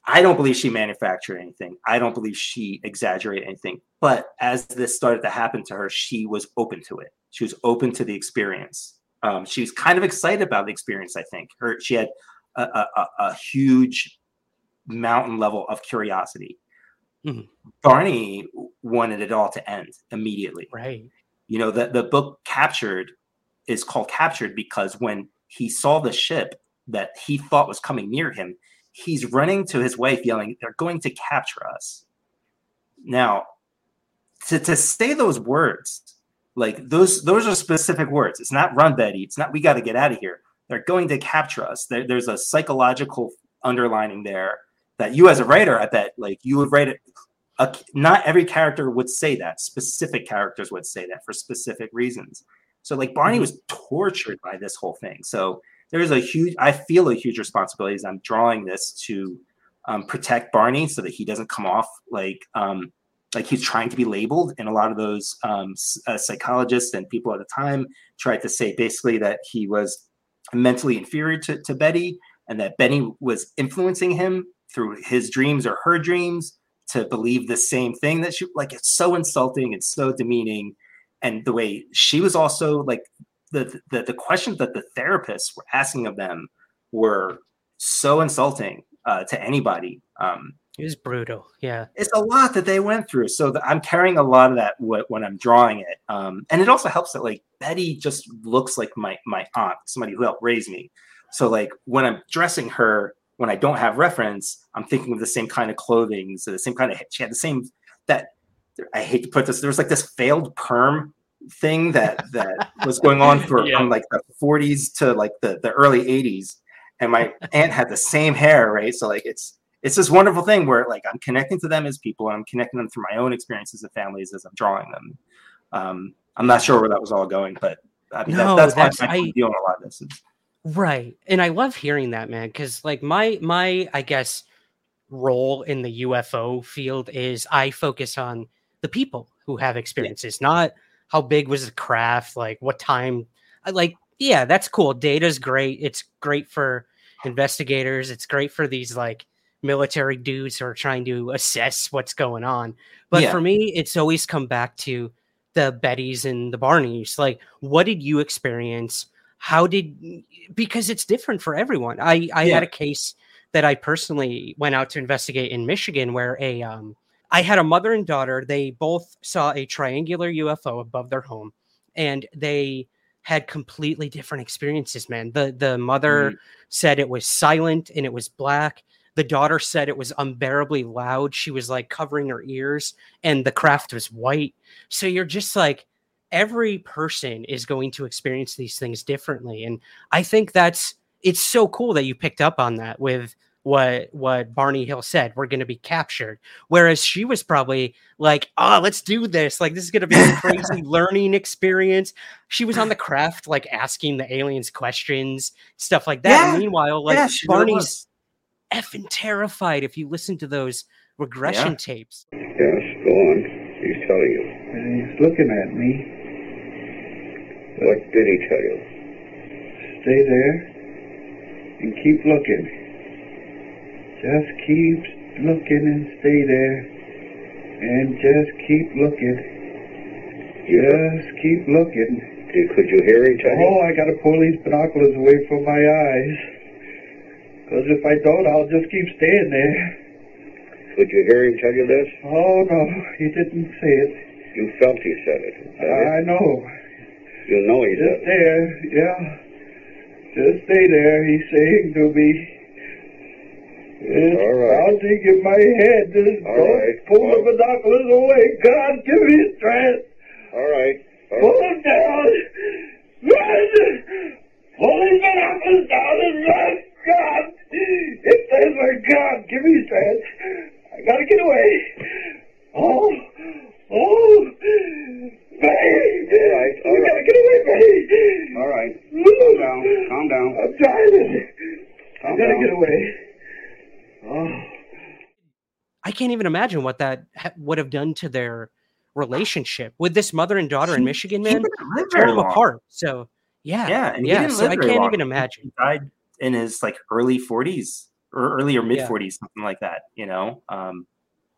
I don't believe she manufactured anything. I don't believe she exaggerated anything. But as this started to happen to her, she was open to it. She was open to the experience. Um, she was kind of excited about the experience, I think. Her, she had a, a, a huge mountain level of curiosity. Mm-hmm. Barney wanted it all to end immediately. Right. You know, the, the book Captured is called Captured because when he saw the ship that he thought was coming near him, he's running to his wife yelling, they're going to capture us. Now, to, to say those words, like those, those are specific words. It's not run, Betty. It's not, we got to get out of here. They're going to capture us. There, there's a psychological underlining there that you as a writer, I bet like you would write it. A, not every character would say that. Specific characters would say that for specific reasons. So like Barney was tortured by this whole thing. So there's a huge, I feel a huge responsibility as I'm drawing this to um, protect Barney so that he doesn't come off like, um, like he's trying to be labeled. And a lot of those um, uh, psychologists and people at the time tried to say basically that he was mentally inferior to, to Betty and that Betty was influencing him through his dreams or her dreams to believe the same thing that she, like, it's so insulting. It's so demeaning. And the way she was also like, the, the, the questions that the therapists were asking of them were so insulting uh, to anybody. Um, it was brutal. Yeah. It's a lot that they went through. So the, I'm carrying a lot of that w- when I'm drawing it. Um, and it also helps that like Betty just looks like my, my aunt, somebody who helped raise me. So like when I'm dressing her, when I don't have reference, I'm thinking of the same kind of clothing. So the same kind of, she had the same, that I hate to put this, there was like this failed perm thing that, that was going on for yeah. from like the forties to like the, the early eighties. And my aunt had the same hair, right? So like, it's, it's this wonderful thing where like, I'm connecting to them as people and I'm connecting them through my own experiences and families as I'm drawing them. Um, I'm not sure where that was all going, but I mean, no, that, that's, that's why I'm doing a lot of this. Is, right. And I love hearing that, man, because like my, my, I guess, role in the U F O field is I focus on the people who have experiences, yeah. not how big was the craft, like what time, like, yeah, that's cool. Data's great. It's great for investigators. It's great for these like military dudes who are trying to assess what's going on. But yeah. for me, it's always come back to the Bettys and the Barneys. Like, what did you experience? How did, because it's different for everyone. I, I yeah. had a case that I personally went out to investigate in Michigan where a, um, I had a mother and daughter. They both saw a triangular U F O above their home and they had completely different experiences, man. The, the mother mm. said it was silent and it was black. The daughter said it was unbearably loud. She was like covering her ears and the craft was white. So you're just like, every person is going to experience these things differently. And I think that's, it's so cool that you picked up on that with what, what Barney Hill said, we're going to be captured. Whereas she was probably like, oh, let's do this. Like, this is going to be a crazy learning experience. She was on the craft, like asking the aliens questions, stuff like that. Yeah. And meanwhile, like yeah, Barney's effing terrified if you listen to those regression yeah. tapes. Yes, go on. He's telling you. And he's looking at me. What did he tell you? Stay there and keep looking. Just keep looking and stay there. And just keep looking. Just keep looking. Did, could you hear him tell you? Oh, I got to pull these binoculars away from my eyes. Because if I don't, I'll just keep staying there. Could you hear him tell you this? Oh, no, he didn't say it. You felt he said it. I know. You know he just does. Just there, yeah. Just stay there, he's saying to me. It's all right. pounding in my head. Just all don't right. pull all the binoculars away. God, give me strength. All right. All pull right. them down. Run! Pull these binoculars down and run. God! It says, my God, give me strength. I gotta get away. Oh, oh, Betty! All right, all you right. gotta get away, Betty! All right, calm down, calm down. I'm trying. Calm I gotta down. get away. Oh. I can't even imagine what that ha- would have done to their relationship with this mother and daughter in Michigan, man. Tear them apart. So yeah, yeah, and yeah. He didn't so live I very can't long. even imagine. He died in his like early forties. or early or mid Yeah. forties, something like that, you know. Um,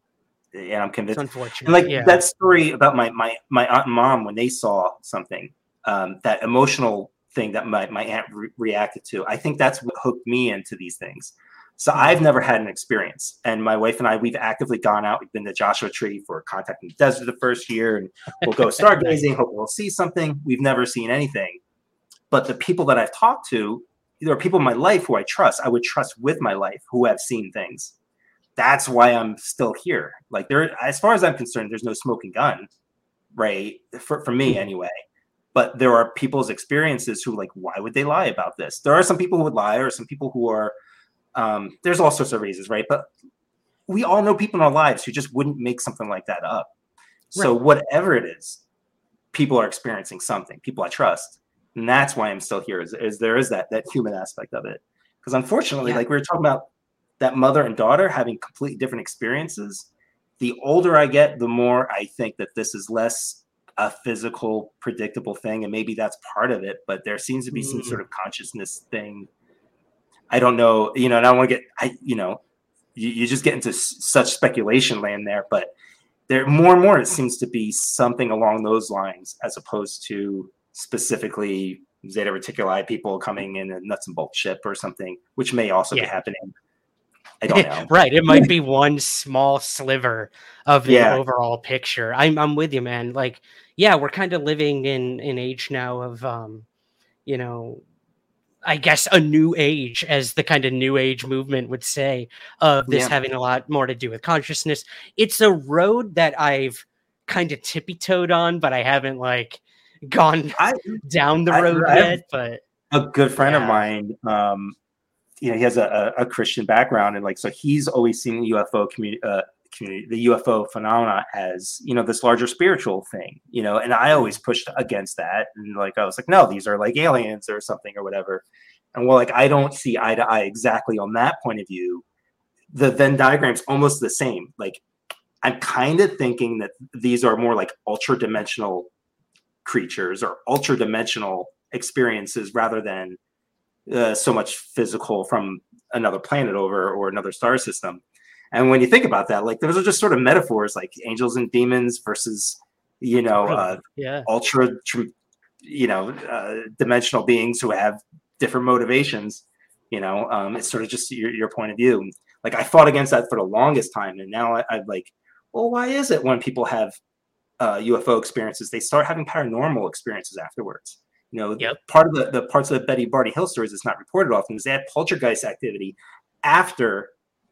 and I'm convinced. It's unfortunate. And like yeah. that story about my my my aunt and mom when they saw something, um, that emotional thing that my my aunt re- reacted to. I think that's what hooked me into these things. So Mm-hmm. I've never had an experience, and my wife and I, we've actively gone out. We've been to Joshua Tree for Contact in the Desert the first year, and we'll go stargazing. Hope we'll see something. We've never seen anything, but the people that I've talked to, there are people in my life who I trust. I would trust with my life who have seen things. That's why I'm still here. Like there, as far as I'm concerned, there's no smoking gun, right? For for me anyway. But there are people's experiences who like, why would they lie about this? There are some people who would lie, or some people who are. Um, there's all sorts of reasons, right? But we all know people in our lives who just wouldn't make something like that up. So Right. whatever it is, people are experiencing something. People I trust, and that's why I'm still here. Is, is there is that that human aspect of it? Because unfortunately, Yeah. like we were talking about, that mother and daughter having completely different experiences. The older I get, the more I think that this is less a physical, predictable thing, and maybe that's part of it. But there seems to be some Mm. sort of consciousness thing. I don't know, you know, and I don't want to get, I, you know, you, you just get into s- such speculation land there, but there more and more, it seems to be something along those lines, as opposed to specifically Zeta Reticuli people coming in a nuts and bolts ship or something, which may also be Yeah. happening. I don't know. Right. It might be one small sliver of the Yeah. overall picture. I'm I'm with you, man. Like, yeah, we're kind of living in an age now of um, you know, I guess a new age, as the kind of new age movement would say, of this Yeah. having a lot more to do with consciousness. It's a road that I've kind of tippy toed on, but I haven't like gone I, down the I- road I have yet. But a good friend of Yeah. mine, um, you know, he has a, a, a Christian background, and like, so he's always seen the U F O community, uh, community, the U F O phenomena as, you know, this larger spiritual thing, you know, and I always pushed against that. And like, I was like, no, these are like aliens or something or whatever. And well, like, I don't see eye to eye exactly on that point of view. The Venn diagram's almost the same. Like, I'm kind of thinking that these are more like ultra dimensional creatures or ultra dimensional experiences rather than uh, so much physical from another planet over or another star system. And when you think about that, like, those are just sort of metaphors, like angels and demons versus, you know, Totally. uh, yeah. ultra, tr- you know, uh, dimensional beings who have different motivations. You know, um, it's sort of just your, your point of view. Like, I fought against that for the longest time, and now I, I'm like, well, why is it when people have uh, U F O experiences, they start having paranormal experiences afterwards? You know, Yep. part of the, the parts of the Betty Barty Hill stories that's not reported often is they had poltergeist activity after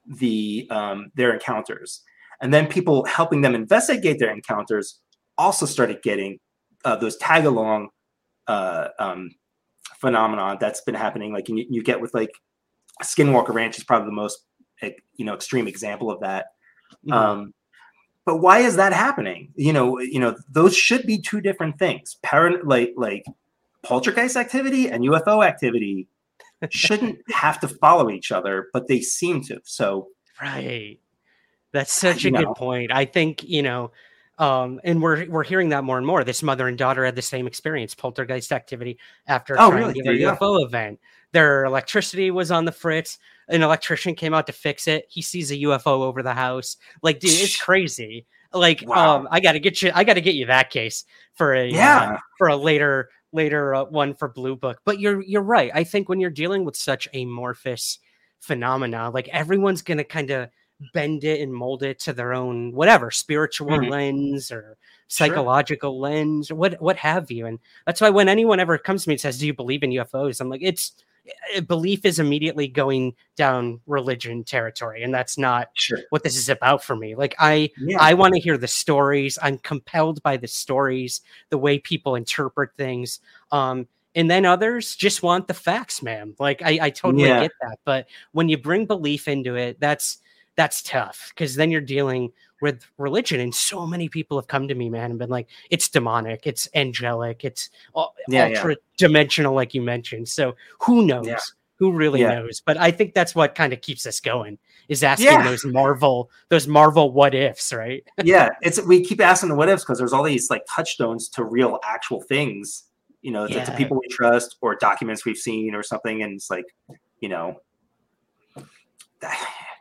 the um, their encounters, and then people helping them investigate their encounters also started getting uh, those tag along uh, um, phenomenon that's been happening. Like you, you get with like Skinwalker Ranch is probably the most you know extreme example of that. Mhm. Um, but why is that happening? You know, you know those should be two different things. Paran like like poltergeist activity and U F O activity shouldn't have to follow each other, but they seem to. So Right. That's such a you good know. point. I think, you know, um, and we're we're hearing that more and more. This mother and daughter had the same experience, poltergeist activity after a Oh, really? triangular There you U go. F O event. Their electricity was on the fritz. An electrician came out to fix it. He sees a U F O over the house. Like, dude, it's crazy. Like, Wow. um, I gotta get you. I gotta get you that case for a Yeah. uh, for a later later uh, one for Blue Book. But you're you're right. I think when you're dealing with such amorphous phenomena, like everyone's gonna kind of bend it and mold it to their own whatever spiritual Mhm. lens or Sure. psychological lens or what what have you. And that's why when anyone ever comes to me and says, do you believe in U F Os, I'm like, it's uh, belief is immediately going down religion territory, and that's not Sure. what this is about for me. Like, I Yeah. I want to hear the stories. I'm compelled by the stories, the way people interpret things. Um, and then others just want the facts, man. Like, I, I totally Yeah. get that. But when you bring belief into it, that's that's tough, because then you're dealing with religion. And so many people have come to me, man, and been like, it's demonic, it's angelic, it's u- Yeah, yeah. ultra dimensional, like you mentioned. So who knows? Yeah. Who really Yeah. knows? But I think that's what kind of keeps us going, is asking Yeah. those Marvel, those Marvel what ifs, right? Yeah. It's we keep asking the what ifs because there's all these like touchstones to real actual things, you know, to, to Yeah. people we trust or documents we've seen or something. And it's like, you know,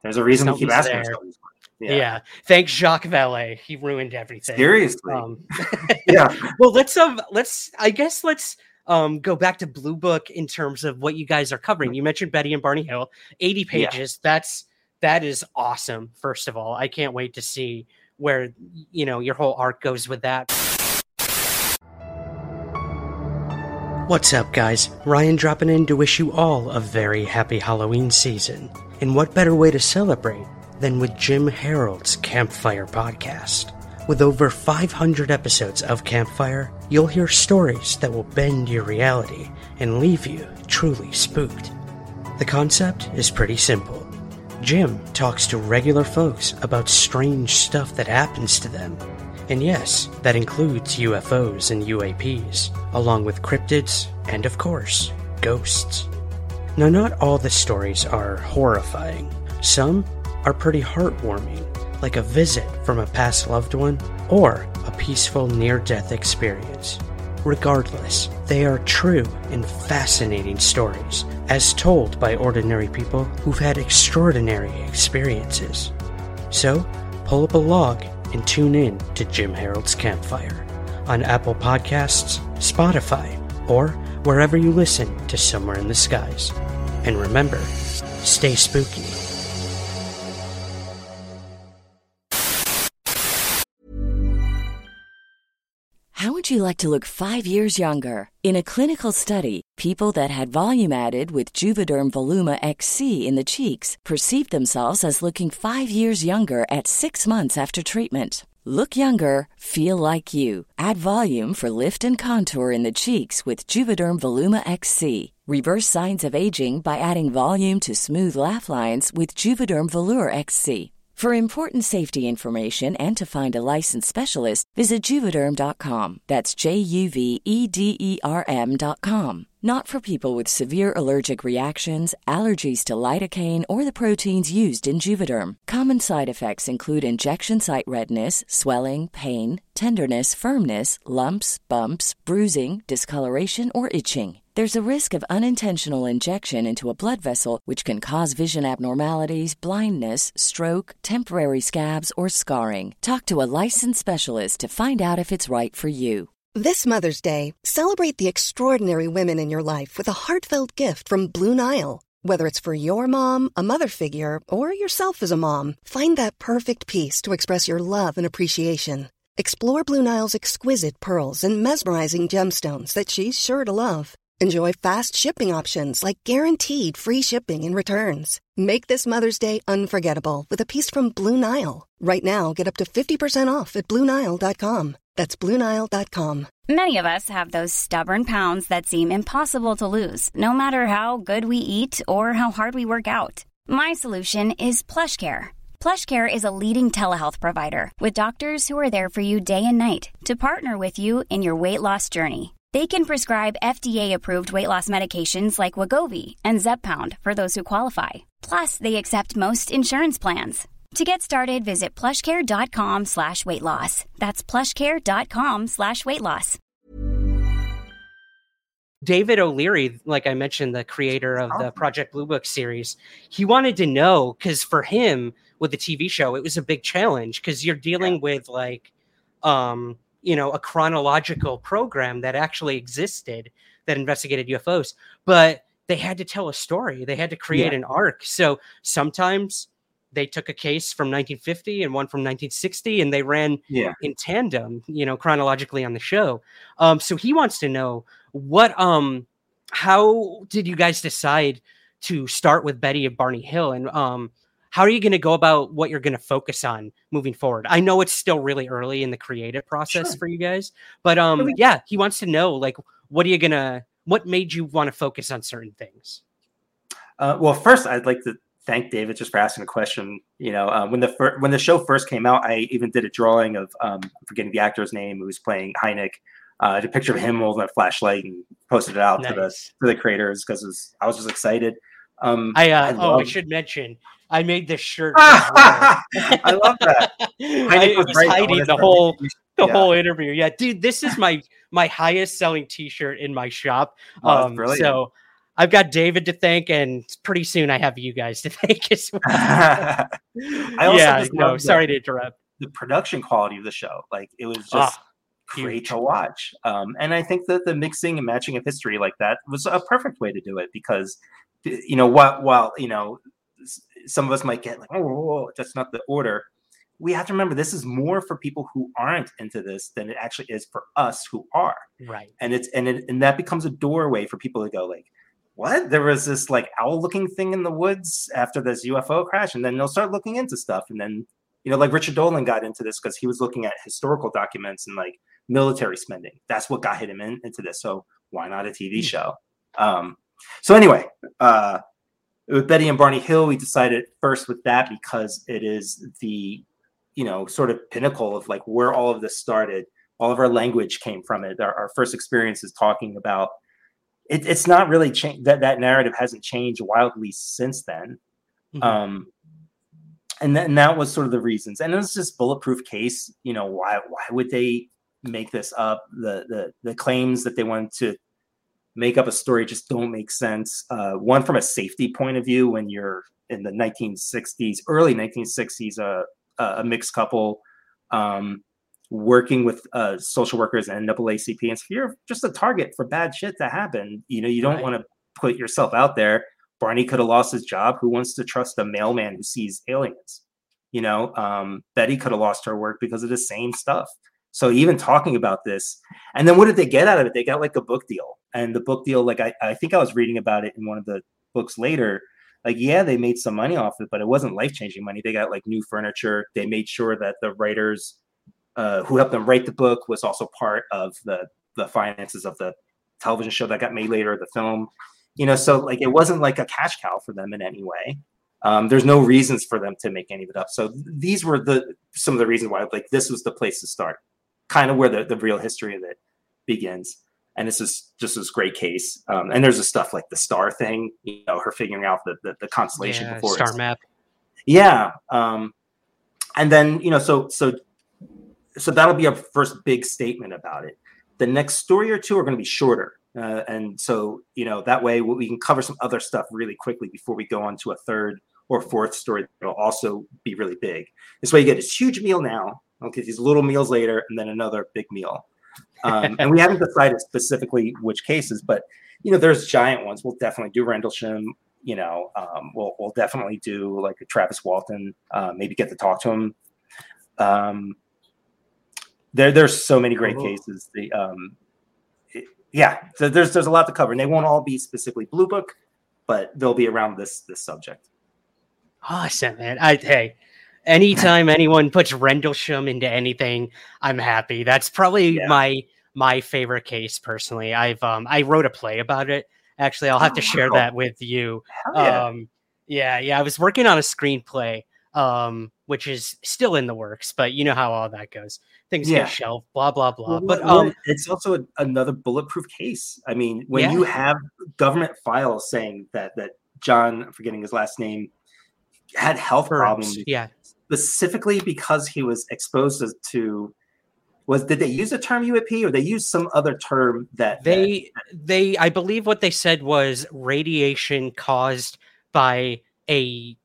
There's a reason we keep Something's asking there. ourselves. Yeah. Yeah. Thanks, Jacques Vallée. He ruined everything. Seriously. Um, Yeah. well, let's um, let's. I guess let's um go back to Blue Book in terms of what you guys are covering. You mentioned Betty and Barney Hill, eighty pages. Yeah. That's that is awesome. First of all, I can't wait to see where you know your whole arc goes with that. What's up, guys? Ryan dropping in to wish you all a very happy Halloween season. And what better way to celebrate than with Jim Harold's Campfire podcast? With over five hundred episodes of Campfire, you'll hear stories that will bend your reality and leave you truly spooked. The concept is pretty simple. Jim talks to regular folks about strange stuff that happens to them. And yes, that includes U F Os and U A Ps, along with cryptids and, of course, ghosts. Now, not all the stories are horrifying. Some are pretty heartwarming, like a visit from a past loved one or a peaceful near-death experience. Regardless, they are true and fascinating stories, as told by ordinary people who've had extraordinary experiences. So, pull up a log and tune in to Jim Harold's Campfire on Apple Podcasts, Spotify, or wherever you listen to Somewhere in the Skies. And remember, stay spooky. How would you like to look five years younger? In a clinical study, people that had volume added with Juvederm Voluma X C in the cheeks perceived themselves as looking five years younger at six months after treatment. Look younger, feel like you. Add volume for lift and contour in the cheeks with Juvederm Voluma X C. Reverse signs of aging by adding volume to smooth laugh lines with Juvederm Volure X C. For important safety information and to find a licensed specialist, visit Juvederm dot com. That's J U V E D E R M dot com. Not for people with severe allergic reactions, allergies to lidocaine, or the proteins used in Juvederm. Common side effects include injection site redness, swelling, pain, tenderness, firmness, lumps, bumps, bruising, discoloration, or itching. There's a risk of unintentional injection into a blood vessel, which can cause vision abnormalities, blindness, stroke, temporary scabs, or scarring. Talk to a licensed specialist to find out if it's right for you. This Mother's Day, celebrate the extraordinary women in your life with a heartfelt gift from Blue Nile. Whether it's for your mom, a mother figure, or yourself as a mom, find that perfect piece to express your love and appreciation. Explore Blue Nile's exquisite pearls and mesmerizing gemstones that she's sure to love. Enjoy fast shipping options like guaranteed free shipping and returns. Make this Mother's Day unforgettable with a piece from Blue Nile. Right now, get up to fifty percent off at Blue Nile dot com. That's Blue Nile dot com. Many of us have those stubborn pounds that seem impossible to lose, no matter how good we eat or how hard we work out. My solution is PlushCare. PlushCare is a leading telehealth provider with doctors who are there for you day and night to partner with you in your weight loss journey. They can prescribe F D A-approved weight loss medications like Wegovy and Zepbound for those who qualify. Plus, they accept most insurance plans. To get started, visit plushcare.com slash weight loss. That's plushcare.com slash weight loss. David O'Leary, like I mentioned, the creator of the Project Blue Book series, he wanted to know, because for him, with the T V show, it was a big challenge because you're dealing with like, um, you know, a chronological program that actually existed that investigated U F Os, but they had to tell a story. They had to create yeah. an arc. So sometimes they took a case from nineteen fifty and one from nineteen sixty, and they ran yeah. in tandem, you know, chronologically on the show. Um, so he wants to know what, um, how did you guys decide to start with Betty and Barney Hill, and um, how are you going to go about what you're going to focus on moving forward? I know it's still really early in the creative process sure. for you guys, but um, yeah, he wants to know, like, what are you going to, what made you want to focus on certain things? Uh, well, first, I'd like to thank David just for asking a question. You know, uh, when the fir- when the show first came out, I even did a drawing of, um, I'm forgetting the actor's name, who was playing Hynek, uh, a picture of him holding a flashlight and posted it out nice. to the to the creators because I was just excited. Um, I, uh, I love... oh, I should mention, I made this shirt. I love that. I was right. hiding the whole the yeah. whole interview. Yeah, dude, this is my my highest selling T-shirt in my shop. Oh, um, so I've got David to thank, and pretty soon I have you guys to thank as well. I also yeah, just no, love sorry the, to interrupt. The production quality of the show, like it was just Ah, great huge. to watch. Um, and I think that the mixing and matching of history like that was a perfect way to do it because, you know, while, while you know, some of us might get like, oh, whoa, whoa, that's not the order. We have to remember this is more for people who aren't into this than it actually is for us who are. Right. And it's and it, and that becomes a doorway for people to go like, what? There was this like owl looking thing in the woods after this U F O crash, and then they'll start looking into stuff. And then, you know, like Richard Dolan got into this because he was looking at historical documents and like military spending. That's what got him in, into this. So why not a T V show? Um, so anyway, uh, with Betty and Barney Hill, we decided first with that because it is the, you know, sort of pinnacle of like where all of this started. All of our language came from it. Our, our first experience is talking about it. It's not really changed. That that narrative hasn't changed wildly since then. Mm-hmm. Um, and, th- and that was sort of the reasons. And it was just Bulletproof Case. You know, why why would they make this up? The the the claims that they wanted to make up a story just don't make sense. Uh, one from a safety point of view, when you're in the nineteen sixties, early nineteen sixties, uh, a mixed couple um, working with uh, social workers and N double A C P. And so you're just a target for bad shit to happen. You know, you don't right. want to put yourself out there. Barney could have lost his job. Who wants to trust a mailman who sees aliens? You know, um, Betty could have lost her work because of the same stuff. So even talking about this, and then what did they get out of it? They got like a book deal. And the book deal, like I, I think I was reading about it in one of the books later. Like, yeah, they made some money off it, but it wasn't life-changing money. They got like new furniture. They made sure that the writers uh, who helped them write the book was also part of the, the finances of the television show that got made later, the film, you know, so like, it wasn't like a cash cow for them in any way. Um, there's no reasons for them to make any of it up. So these were the, some of the reasons why, like, this was the place to start, kind of where the, the real history of it begins. And this is just this great case. Um, and there's the stuff like the star thing, you know, her figuring out the the, the constellation yeah, before star map. Yeah. Um, and then, you know, so so so that'll be our first big statement about it. The next story or two are going to be shorter. Uh, and so, you know, that way we can cover some other stuff really quickly before we go on to a third or fourth story that'll also be really big. This way you get this huge meal now, okay, these little meals later, and then another big meal. Um, and we haven't decided specifically which cases, but, you know, there's giant ones. We'll definitely do Rendlesham, you know, um, we'll, we'll definitely do like a Travis Walton, uh, maybe get to talk to him. Um, there, there's so many great oh. cases. The, um, it, yeah, so there's, there's a lot to cover, and they won't all be specifically Blue Book, but they'll be around this, this subject. Awesome, man. I, hey, anytime anyone puts Rendlesham into anything, I'm happy. That's probably yeah. my my favorite case personally. I've um I wrote a play about it. Actually, I'll have to share that with you. Yeah. Um yeah, yeah. I was working on a screenplay, um, which is still in the works, but you know how all that goes. Things yeah. get shelved, blah blah blah. Well, but well, um it's also a, another bulletproof case. I mean, when yeah. you have government files saying that that John, I'm forgetting his last name, had health Burns. problems. Yeah. Specifically because he was exposed to, was did they use the term U A P or they used some other term that they that, they I believe what they said was radiation caused by a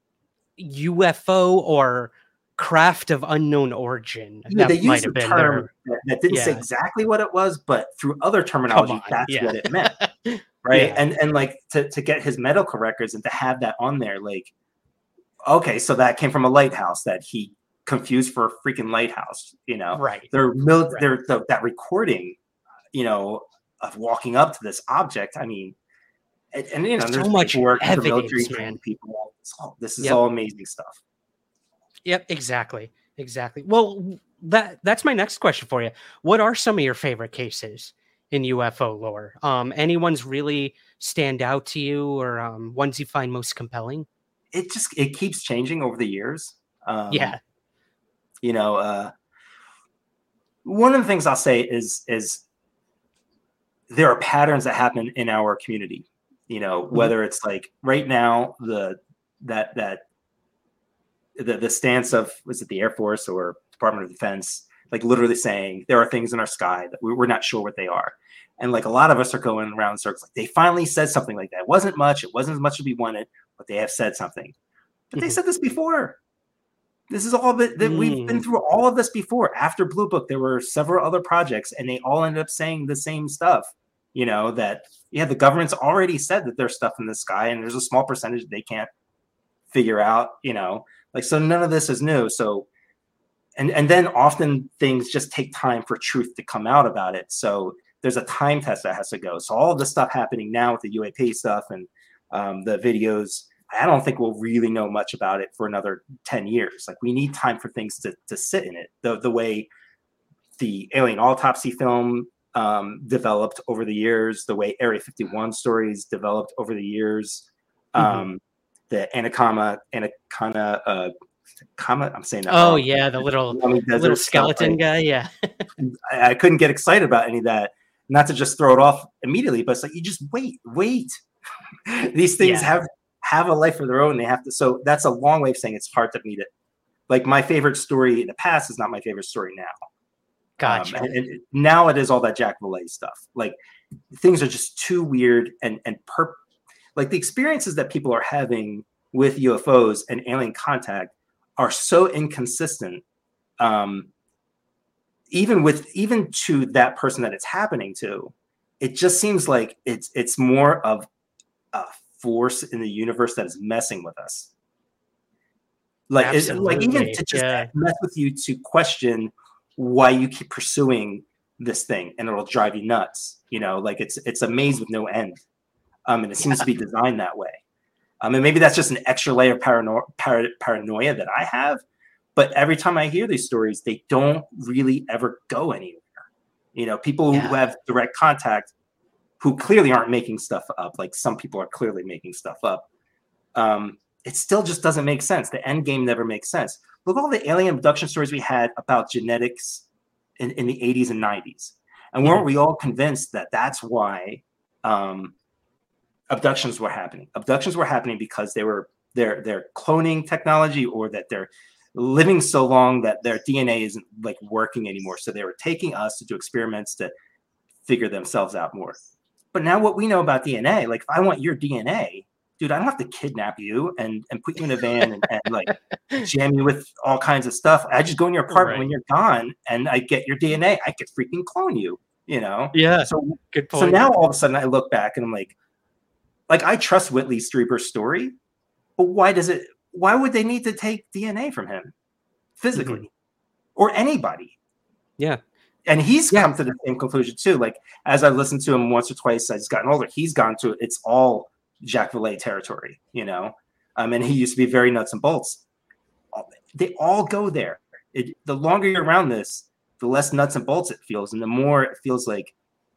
U F O or craft of unknown origin. Yeah, that they might used have a been term their, that, that didn't yeah. say exactly what it was, but through other terminology, on, that's yeah. what it meant. Right. Yeah. And and like to, to get his medical records and to have that on there, like, okay, so that came from a lighthouse that he confused for a freaking lighthouse, you know. Right. They're mil- right. they're the, that recording, you know, of walking up to this object. I mean, and, and you know, so there's much work for military evidence, trained man. people. All, this is yep. all amazing stuff. Yep, exactly, exactly. Well, that that's my next question for you. What are some of your favorite cases in U F O lore? Um, any ones really stand out to you, or um, ones you find most compelling? It just it keeps changing over the years. Um, yeah, you know, uh, one of the things I'll say is is there are patterns that happen in our community. You know, mm-hmm. whether it's like right now the that that the the stance of, was it the Air Force or Department of Defense, like literally saying there are things in our sky that we, we're not sure what they are. And like a lot of us are going around in circles. Like they finally said something like that. It wasn't much. It wasn't as much as we wanted, but they have said something. But mm-hmm. they said this before. This is all that, that mm. we've been through all of this before. After Blue Book, there were several other projects, and they all ended up saying the same stuff. You know, that, yeah, the government's already said that there's stuff in the sky, and there's a small percentage they can't figure out, you know, like, so none of this is new. So, and, and then often things just take time for truth to come out about it. So there's a time test that has to go. So all of this stuff happening now with the U A P stuff and um, the videos, I don't think we'll really know much about it for another ten years. Like we need time for things to to sit in it. The the way the Alien Autopsy film um, developed over the years, the way Area fifty-one stories developed over the years, um, mm-hmm. the Anaconda, Anaconda, uh, Comet, I'm saying that. Oh wrong. yeah, the little little skeleton guy. Yeah, I, I couldn't get excited about any of that. Not to just throw it off immediately, but it's like you just wait, wait. These things yeah. have. have a life of their own. They have to, so that's a long way of saying it's hard to meet it. Like my favorite story in the past is not my favorite story now. Gotcha. Um, and, and now it is all that Jack Valet stuff. Like things are just too weird and, and perp, like the experiences that people are having with U F Os and alien contact are so inconsistent. Um, even with, even to that person that it's happening to, it just seems like it's, it's more of a force in the universe that is messing with us. Like, it's, like even to just yeah. mess with you to question why you keep pursuing this thing, and it'll drive you nuts. You know, like it's it's a maze with no end, um, and it seems yeah. to be designed that way. Um, and maybe that's just an extra layer of parano- par- paranoia that I have. But every time I hear these stories, they don't really ever go anywhere. You know, people yeah. who have direct contact, who clearly aren't making stuff up, like some people are clearly making stuff up. Um, it still just doesn't make sense. The end game never makes sense. Look at all the alien abduction stories we had about genetics in, in the eighties and nineties. And weren't yeah. we all convinced that that's why um, abductions were happening? Abductions were happening because they were their their cloning technology, or that they're living so long that their D N A isn't like working anymore. So they were taking us to do experiments to figure themselves out more. But now what we know about D N A, like if I want your D N A, dude, I don't have to kidnap you and, and put you in a van and, and like jam you with all kinds of stuff. I just go in your apartment right. when you're gone and I get your D N A. I could freaking clone you, you know? Yeah. So, good point. So now all of a sudden I look back and I'm like, like I trust Whitley Strieber's story, but why does it, why would they need to take D N A from him physically mm-hmm. or anybody? Yeah. And he's yeah. come to the same conclusion too. Like as I've listened to him once or twice as he's gotten older, he's gone to it's all Jacques Vallée territory, you know. Um, and he used to be very nuts and bolts. They all go there. It, the longer you're around this, the less nuts and bolts it feels, and the more it feels like,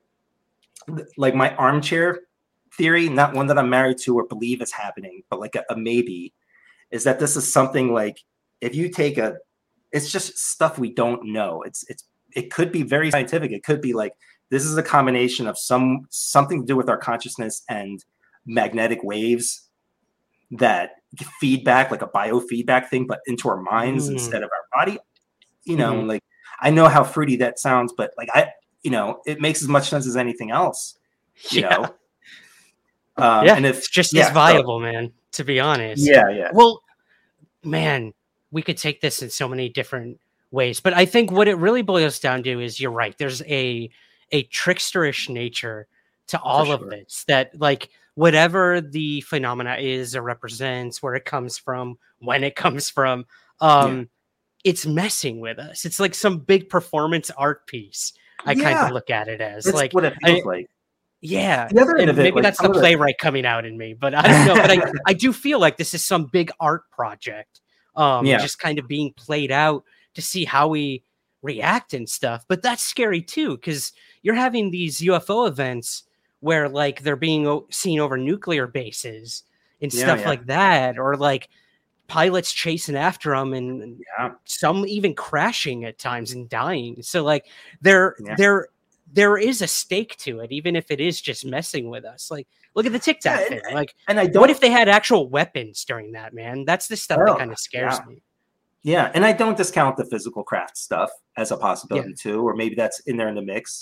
like my armchair theory, not one that I'm married to or believe is happening, but like a, a maybe, is that this is something like if you take a, it's just stuff we don't know. It's it's. It could be very scientific. It could be like, this is a combination of some something to do with our consciousness and magnetic waves that feedback, like a biofeedback thing, but into our minds mm. instead of our body. You know, mm-hmm. like I know how fruity that sounds, but like I, you know, it makes as much sense as anything else. You yeah. know, um, yeah, and if, it's just yeah, as viable, so, man. To be honest, yeah, yeah. Well, man, we could take this in so many different ways, but I think what it really boils down to is you're right. There's a a tricksterish nature to all For of sure. this, that like whatever the phenomena is or represents, where it comes from, when it comes from, um, yeah. it's messing with us. It's like some big performance art piece. I yeah. kind of look at it as that's like what it feels I, like. Yeah, the other end and of it, maybe like, that's the the... playwright coming out in me, but I don't know. But I, I do feel like this is some big art project, um, yeah. just kind of being played out to see how we react and stuff. But that's scary too, because you're having these U F O events where like they're being o- seen over nuclear bases and yeah, stuff yeah. like that, or like pilots chasing after them, and, and yeah. some even crashing at times and dying. So like there, yeah. there, there is a stake to it, even if it is just messing with us. Like, look at the Tic Tac yeah, thing. and, Like, and I don't, what if they had actual weapons during that, man? That's the stuff oh, that kind of scares yeah. me. Yeah, and I don't discount the physical craft stuff as a possibility yeah. too, or maybe that's in there in the mix.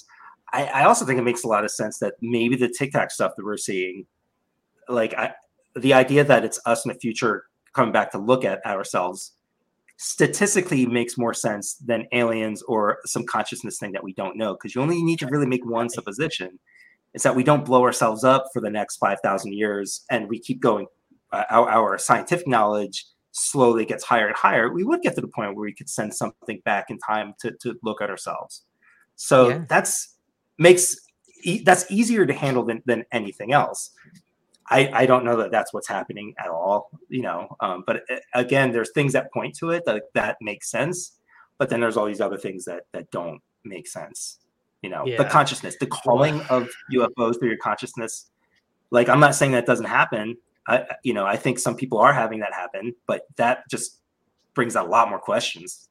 I, I also think it makes a lot of sense that maybe the TikTok stuff that we're seeing, like I, the idea that it's us in the future coming back to look at ourselves, statistically makes more sense than aliens or some consciousness thing that we don't know. Because you only need to really make one supposition. It's that we don't blow ourselves up for the next five thousand years and we keep going. Uh, our, our scientific knowledge slowly gets higher and higher. We would get to the point where we could send something back in time to, to look at ourselves. So yeah. that's makes e- that's easier to handle than, than anything else. I, I don't know that that's what's happening at all, you know, um, but again, there's things that point to it that, that make sense. But then there's all these other things that, that don't make sense. You know, yeah. the consciousness, the calling of U F Os through your consciousness. Like, I'm not saying that doesn't happen. I, you know, I think some people are having that happen, but that just brings a lot more questions.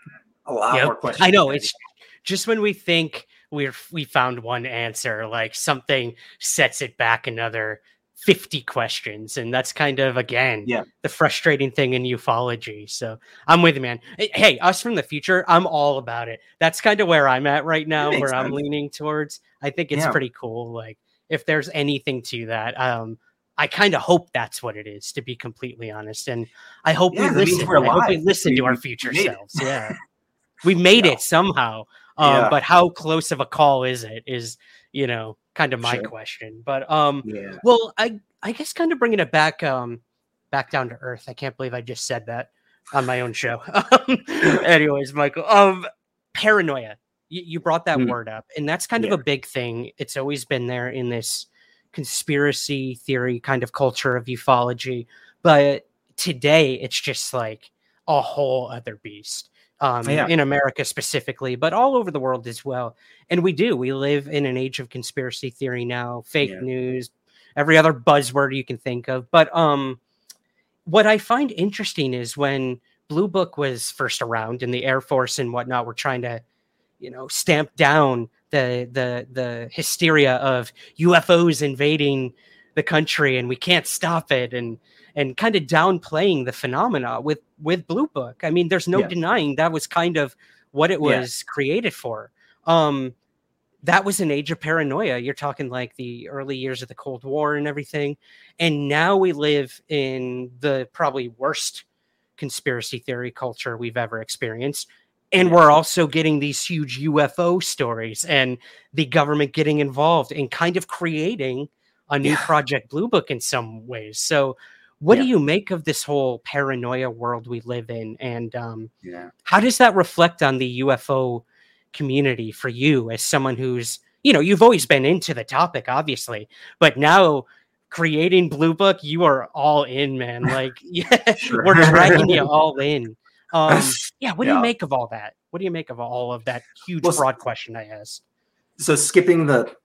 a lot yep. more questions. I know. It's just when we think we're, we found one answer, like something sets it back another fifty questions. And that's kind of, again, yeah. the frustrating thing in ufology. So I'm with you, man. Hey, us from the future, I'm all about it. That's kind of where I'm at right now, where sense. I'm leaning towards. I think it's yeah. pretty cool. Like, if there's anything to that, um, I kind of hope that's what it is, to be completely honest. And I hope yeah, we listen. I hope we listen we, to our future selves. It. Yeah. We made yeah. it somehow. Um, yeah. But how close of a call is it is, you know, kind of my sure. question. But um, yeah. well, I, I guess kind of bringing it back, um, back down to earth. I can't believe I just said that on my own show. Anyways, Michael, um, paranoia, you, you brought that mm. word up, and that's kind yeah. of a big thing. It's always been there in this conspiracy theory kind of culture of ufology, but today it's just like a whole other beast. Um, yeah. in America specifically, but all over the world as well. And we do, we live in an age of conspiracy theory now, fake yeah. news, every other buzzword you can think of. But um, what I find interesting is when Blue Book was first around and the Air Force and whatnot were trying to, you know, stamp down the, the, the hysteria of U F Os invading the country and we can't stop it. And, and kind of downplaying the phenomena with, with Blue Book. I mean, there's no yeah. denying that was kind of what it was yeah. created for. Um, that was an age of paranoia. You're talking like the early years of the Cold War and everything. And now we live in the probably worst conspiracy theory culture we've ever experienced. And we're also getting these huge U F O stories and the government getting involved and kind of creating a new yeah. Project Blue Book in some ways. So what yeah. do you make of this whole paranoia world we live in? And um, yeah. how does that reflect on the U F O community for you as someone who's, you know, you've always been into the topic, obviously, but now creating Blue Book, you are all in, man. Like, yeah, sure. we're dragging you all in. Um, yeah. What do yeah. you make of all that? What do you make of all of that huge, well, broad question I asked? So skipping the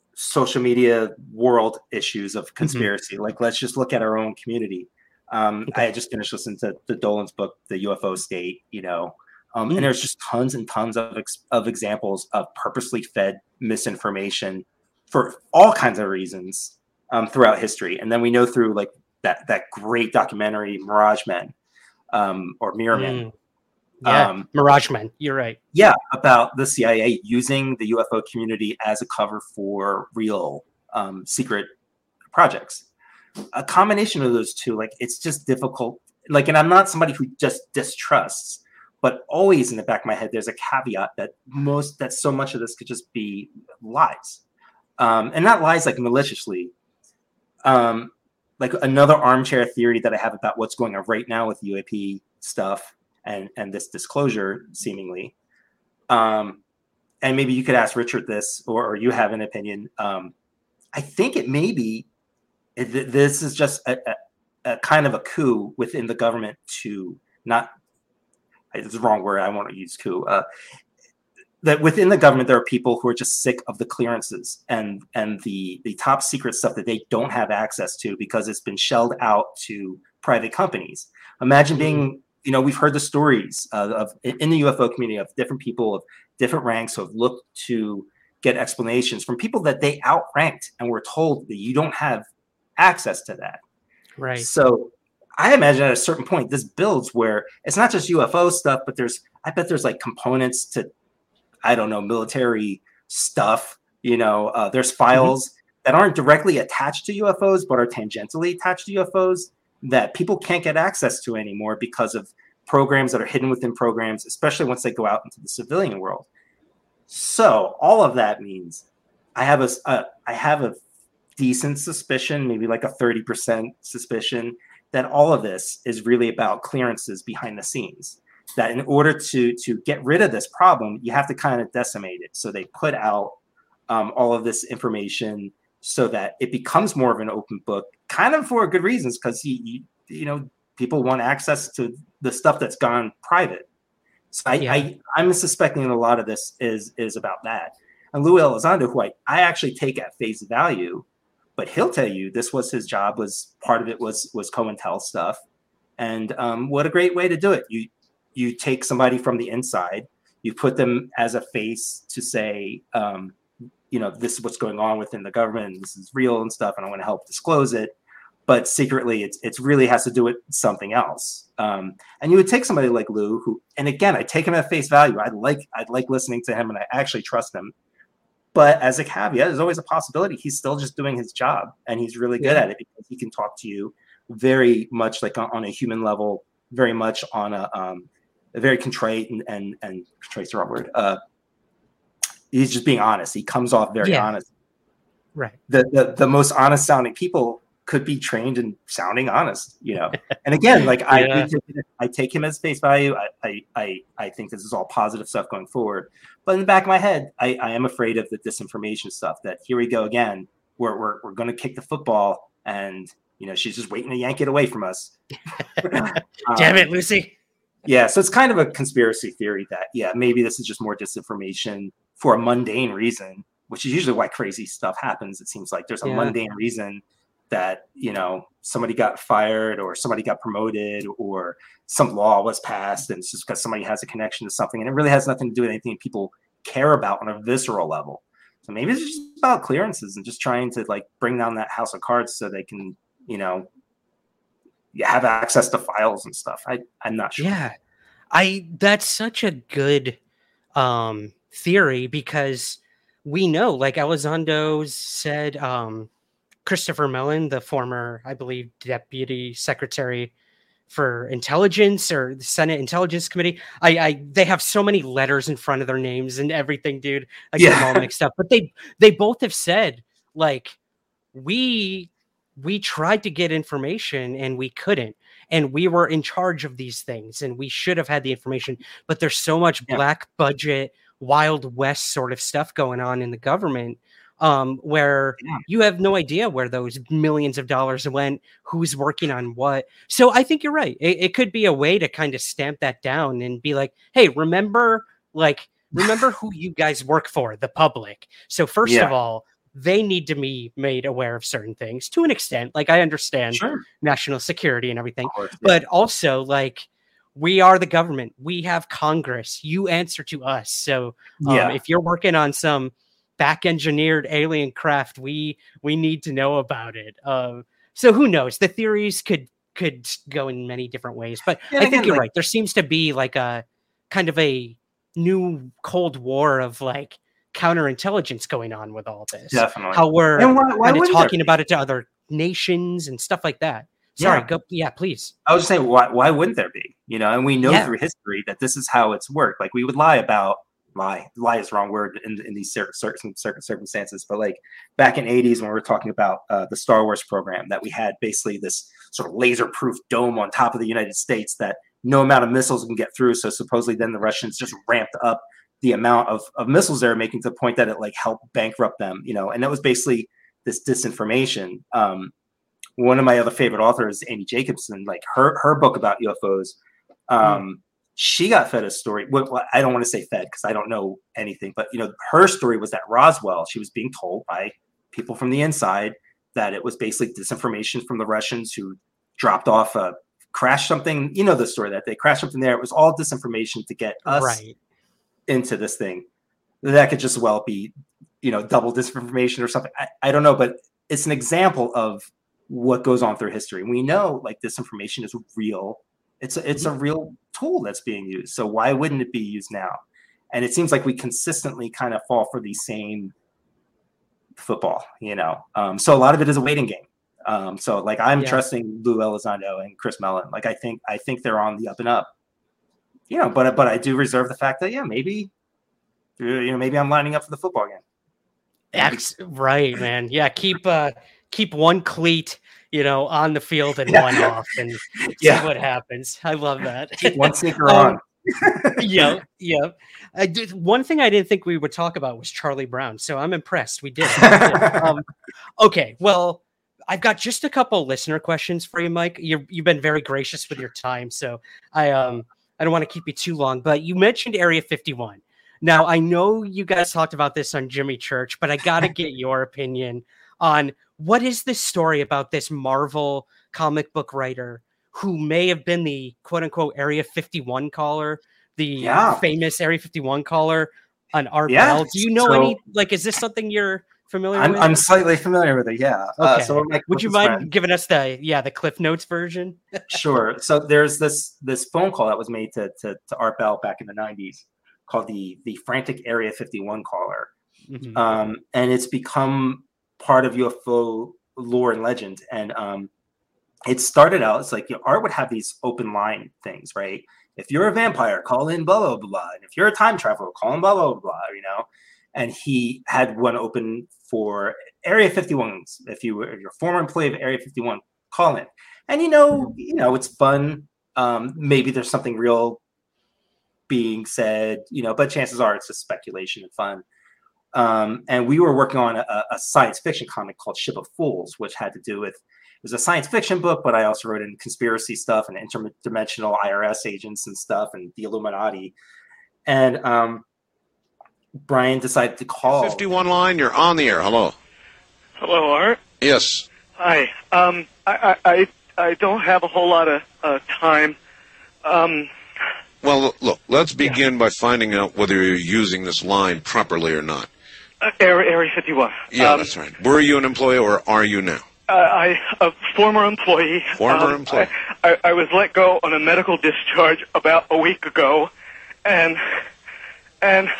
social media world issues of conspiracy, mm-hmm. like let's just look at our own community. Um, okay. I had just finished listening to the Dolan's book, The U F O State, you know, um, mm-hmm. and there's just tons and tons of ex- of examples of purposely fed misinformation for all kinds of reasons um, throughout history. And then we know through like that that great documentary Mirage Men um, or Mirror Men. Mm. Yeah, um, Mirage Men, you're right. Yeah, about the C I A using the U F O community as a cover for real um, secret projects. A combination of those two, like it's just difficult. Like, and I'm not somebody who just distrusts, but always in the back of my head, there's a caveat that most, that so much of this could just be lies, um, and not lies like maliciously. Um, like another armchair theory that I have about what's going on right now with U A P stuff. And, and this disclosure seemingly, um, and maybe you could ask Richard this, or, or you have an opinion. Um, I think it may be, it, this is just a, a, a kind of a coup within the government to not, it's the wrong word, I want to use coup, uh, that within the government, there are people who are just sick of the clearances and, and the, the top secret stuff that they don't have access to because it's been shelled out to private companies. Imagine being, you know, we've heard the stories uh, of in the U F O community of different people of different ranks who have looked to get explanations from people that they outranked and were told that you don't have access to that. Right. So I imagine at a certain point, this builds where it's not just U F O stuff, but there's, I bet there's like components to, I don't know, military stuff You know, uh, there's files mm-hmm. that aren't directly attached to U F Os, but are tangentially attached to U F Os that people can't get access to anymore because of programs that are hidden within programs, especially once they go out into the civilian world. So all of that means I have a, a I have a decent suspicion, maybe like a thirty percent suspicion, that all of this is really about clearances behind the scenes. That in order to to get rid of this problem, you have to kind of decimate it. So they put out um, all of this information so that it becomes more of an open book, kind of for good reasons, because you, you you know people want access to the stuff that's gone private. So I, yeah. I I'm suspecting that a lot of this is is about that. And Lou Elizondo, who I, I actually take at face value, but he'll tell you this was his job. Was part of it was was COINTEL stuff, and um, what a great way to do it. You you take somebody from the inside, you put them as a face to say, um, you know, this is what's going on within the government, and this is real and stuff, and I want to help disclose it. But secretly, it's it's really has to do with something else. Um, and you would take somebody like Lou, who, and again, I take him at face value. I like I'd like listening to him, and I actually trust him. But as a caveat, there's always a possibility he's still just doing his job, and he's really good yeah. at it because he can talk to you very much like on, on a human level, very much on a, um, a very contrite and and and contrite's the wrong word. Uh, he's just being honest. He comes off very yeah. honest. Right. The, the the most honest sounding people could be trained in sounding honest, you know. And again, like yeah. I, take, I take him as face value. I, I, I, I think this is all positive stuff going forward. But in the back of my head, I, I am afraid of the disinformation stuff. That here we go again. We're we're we're going to kick the football, and you know she's just waiting to yank it away from us. um, Damn it, Lucy. Yeah, so it's kind of a conspiracy theory that yeah maybe this is just more disinformation for a mundane reason, which is usually why crazy stuff happens. It seems like there's a yeah. mundane reason that, you know, somebody got fired or somebody got promoted or some law was passed, and it's just because somebody has a connection to something, and it really has nothing to do with anything people care about on a visceral level. So maybe it's just about clearances and just trying to like bring down that house of cards so they can, you know, have access to files and stuff. I, I'm not sure. Yeah, I that's such a good um, theory because we know, like Elizondo said, um, Christopher Mellon, the former, I believe, deputy secretary for intelligence or the Senate Intelligence Committee. I, I they have so many letters in front of their names and everything, dude. I get yeah. them all mixed up. But they they both have said, like, we we tried to get information and we couldn't. And we were in charge of these things and we should have had the information. But there's so much yeah. black budget, Wild West sort of stuff going on in the government. Um, where yeah. you have no idea where those millions of dollars went, who's working on what. So I think you're right. It, it could be a way to kind of stamp that down and be like, hey, remember, like, remember who you guys work for, the public. So first yeah. of all, they need to be made aware of certain things to an extent. Like, I understand sure. national security and everything, course, yeah. but also like, we are the government. We have Congress. You answer to us. So um, yeah. if you're working on some back engineered alien craft, we we need to know about it. Um, so who knows? The theories could could go in many different ways, but yeah, I think again, you're like, right. There seems to be like a kind of a new Cold War of like counterintelligence going on with all this. Definitely. How we're why, why kind of talking about it to other nations and stuff like that. Sorry, yeah. go. Yeah, please. I was just saying, why why wouldn't there be? You know, and we know yeah. through history that this is how it's worked. Like we would lie about. Lie, lie is the wrong word in, in these certain, certain certain circumstances. But like back in eighties when we were talking about uh, the Star Wars program, that we had basically this sort of laser-proof dome on top of the United States that no amount of missiles can get through. So supposedly then the Russians just ramped up the amount of, of missiles they're making to the point that it like helped bankrupt them, you know. And that was basically this disinformation. Um, one of my other favorite authors, Amy Jacobson, like her her book about U F Os. Um, mm. She got fed a story. Well, I don't want to say fed because I don't know anything, but you know, her story was that Roswell, she was being told by people from the inside that it was basically disinformation from the Russians who dropped off a crashed something. You know the story that they crashed something there. It was all disinformation to get us right. into this thing. That could just well be, you know, double disinformation or something. I, I don't know, but it's an example of what goes on through history. We know like disinformation is real. It's a, it's a real tool that's being used. So why wouldn't it be used now? And it seems like we consistently kind of fall for these same football, you know. Um, so a lot of it is a waiting game. Um, so like I'm Yeah. trusting Lou Elizondo and Chris Mellon. Like I think I think they're on the up and up. You know, but but I do reserve the fact that yeah, maybe you know maybe I'm lining up for the football game. Ex- right, man. Yeah, keep uh keep one cleat, you know, on the field and one off, and Yeah. see what happens. I love that. Keep one sinker Um, on. yeah, yeah. I did, one thing I didn't think we would talk about was Charlie Brown, so I'm impressed. We did. We did. um, okay, well, I've got just a couple listener questions for you, Mike. You're, you've been very gracious with your time, so I um I don't want to keep you too long. But you mentioned Area fifty-one. Now I know you guys talked about this on Jimmy Church, but I got to get your opinion on what is this story about this Marvel comic book writer who may have been the quote unquote Area fifty-one caller, the Yeah. famous Area fifty-one caller on Art Yeah, Bell. Do you know so- any, like, is this something you're familiar I'm with? I'm slightly familiar with it. Yeah. Okay. Uh, so one of my Would you closest mind friends- giving us the, yeah, the Cliff Notes version? Sure. So there's this this phone call that was made to to, to Art Bell back in the nineties called the the Frantic Area fifty-one caller, Mhm. um, and it's become part of U F O lore and legend. And um, it started out, it's like, you know, Art would have these open line things, right? If you're a vampire, call in blah, blah, blah. And if you're a time traveler, call in blah, blah, blah, you know? And he had one open for Area fifty-ones. If you were if you're a former employee of Area fifty-one, call in. And, you know, you know, it's fun. Um, maybe there's something real being said, you know, but chances are it's just speculation and fun. Um, and we were working on a, a science fiction comic called Ship of Fools, which had to do with, it was a science fiction book, but I also wrote in conspiracy stuff and interdimensional I R S agents and stuff and the Illuminati. And um, Brian decided to call. fifty-one line, you're on the air. Hello. Hello, Art. Yes. Hi. Um, I, I, I, I don't have a whole lot of uh, time. Um, Well, look, look, let's begin by finding out whether you're using this line properly or not. uh, Area, Area fifty-one. Yeah, um, that's right. Were you an employee or are you now? Uh, I, a former employee. Former um, employee. I, I, I was let go on a medical discharge about a week ago, and and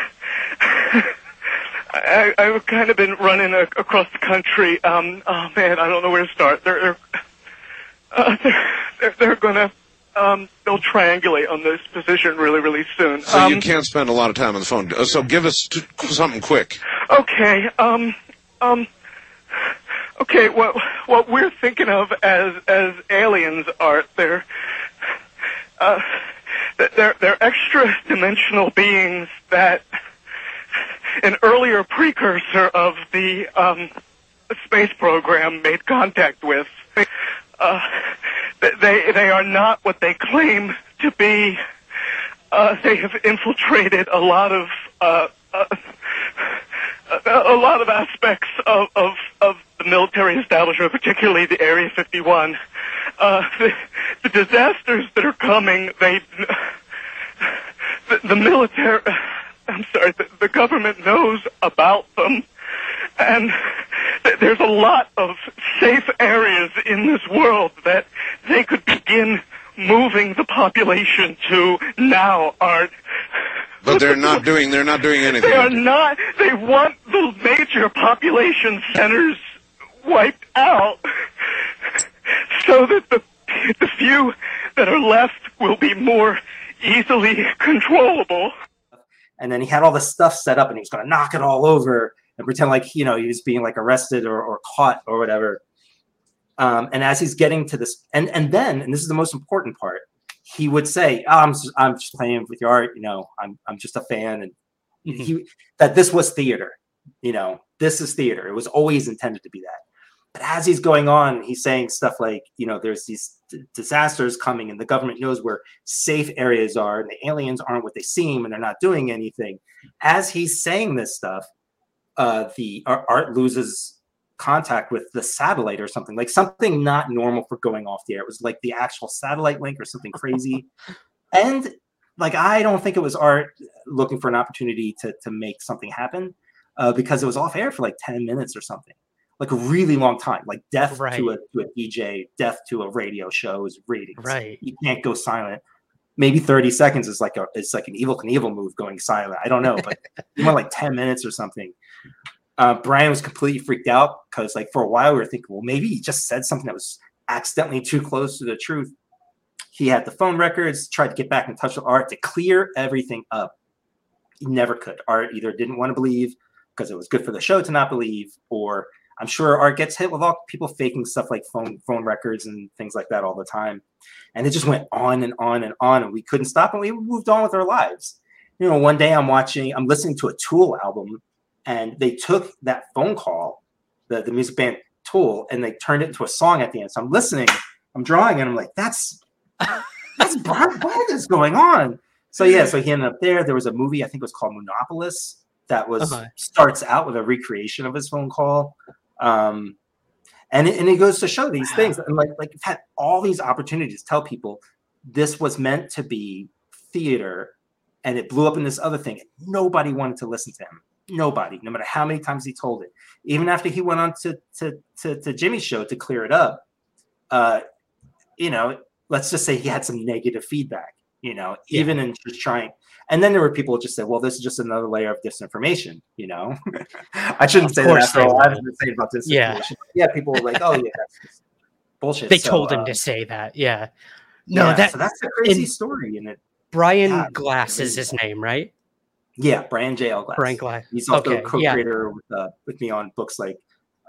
I, I've kind of been running a, across the country. Um, oh man, I don't know where to start. They're they're uh, they're, they're, they're gonna um, they'll triangulate on this position really really soon. So um, you can't spend a lot of time on the phone. Uh, So give us t- something quick. Okay. Um. Um. Okay. What what we're thinking of as as aliens are they're uh they're they're extra dimensional beings that an earlier precursor of the um space program made contact with. Uh, they they are not what they claim to be. Uh, they have infiltrated a lot of uh, uh, a lot of aspects of, of of the military establishment, particularly the Area fifty-one. Uh, the, the disasters that are coming, they the, the military. I'm sorry, the, the government knows about them, and th- there's a lot of safe areas in this world that they could begin moving the population to now, Art. But they're not doing. They're not doing anything. They are not. They want the major population centers wiped out, so that the the few that are left will be more easily controllable. And then he had all this stuff set up and he was going to knock it all over and pretend like, you know, he was being like arrested or, or caught or whatever. Um, and as he's getting to this, and, and then, and this is the most important part, he would say, oh, I'm, just, I'm just playing with your art. You know, I'm, I'm just a fan. And Mhm. he, that this was theater, you know, this is theater. It was always intended to be that. But as he's going on, he's saying stuff like, you know, there's these d- disasters coming and the government knows where safe areas are and the aliens aren't what they seem and they're not doing anything. As he's saying this stuff, uh, the Art Art loses contact with the satellite or something, like something not normal for going off the air. It was like the actual satellite link or something crazy. And like, I don't think it was Art looking for an opportunity to, to make something happen uh, because it was off air for like ten minutes or something. Like a really long time, like death Right. to a to a D J, death to a radio show is ratings. Right. You can't go silent. Maybe thirty seconds is like a it's like an Evel Knievel move going silent. I don't know, but you want like ten minutes or something. Uh, Brian was completely freaked out because, like, for a while we were thinking, well, maybe he just said something that was accidentally too close to the truth. He had the phone records, tried to get back in touch with Art to clear everything up. He never could. Art either didn't want to believe because it was good for the show to not believe, or I'm sure Art gets hit with all people faking stuff like phone phone records and things like that all the time. And it just went on and on and on, and we couldn't stop, and we moved on with our lives. You know, one day I'm watching, I'm listening to a Tool album, and they took that phone call, the, the music band Tool, and they turned it into a song at the end. So I'm listening, I'm drawing, and I'm like, that's that's Brian. What is going on? So yeah, so he ended up there. There was a movie, I think it was called Monopolis, that was uh-huh. starts out with a recreation of his phone call. Um, and it, and it goes to show these things, and like like had all these opportunities to tell people this was meant to be theater, and it blew up in this other thing. Nobody wanted to listen to him. Nobody, no matter how many times he told it. Even after he went on to to to, to Jimmy's show to clear it up, uh, you know, let's just say he had some negative feedback. You know, yeah. even in just trying. And then there were people who just said, well, this is just another layer of disinformation, you know? I shouldn't say that after all I've been saying about disinformation. Yeah. yeah, people were like, oh, yeah, that's just bullshit. They so, told him uh, to say that, yeah. No, yeah, that, so that's a crazy story. And it, Brian yeah, Glass is his name, right? Yeah, Brian J L. Glass. Brian Glass. He's also okay, co-creator yeah. with, uh, with me on books like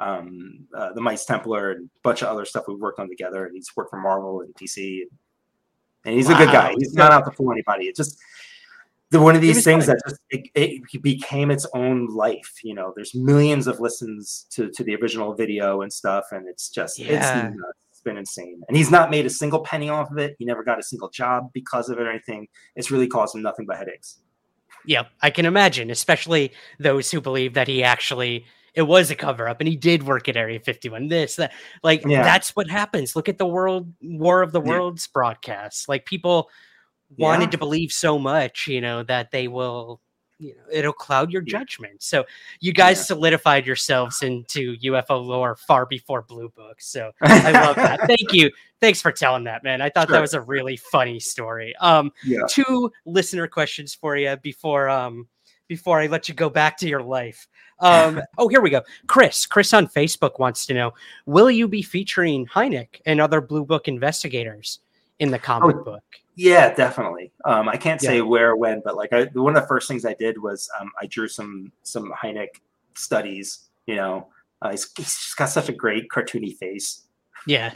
um, uh, The Mice Templar and a bunch of other stuff we've worked on together. And he's worked for Marvel and D C. And, and he's wow. a good guy. He's not out to fool anybody. It's just the one of these things funny. that just it, it became its own life. You know, there's millions of listens to, to the original video and stuff, and it's just yeah. it's nuts. It's been insane. And he's not made a single penny off of it. He never got a single job because of it or anything. It's really caused him nothing but headaches. Yep, I can imagine, especially those who believe that he actually it was a cover up and he did work at Area fifty-one. This, that, like yeah. that's what happens. Look at the World War of the Worlds yeah. broadcasts. Like people wanted yeah. to believe so much, you know, that they will, you know, it'll cloud your judgment. So you guys yeah. solidified yourselves into U F O lore far before Blue Book. So I love that. Thank you. Thanks for telling that, man. I thought sure. that was a really funny story. Um, yeah. Two listener questions for you before um before I let you go back to your life. Um, oh, here we go. Chris, Chris on Facebook wants to know, will you be featuring Hynek and other Blue Book investigators in the comic oh, book? Yeah, definitely. Um, I can't say yeah. where or when, but like I, one of the first things I did was um, I drew some some Hynek studies. You know, uh, he's, he's just got such a great cartoony face. Yeah.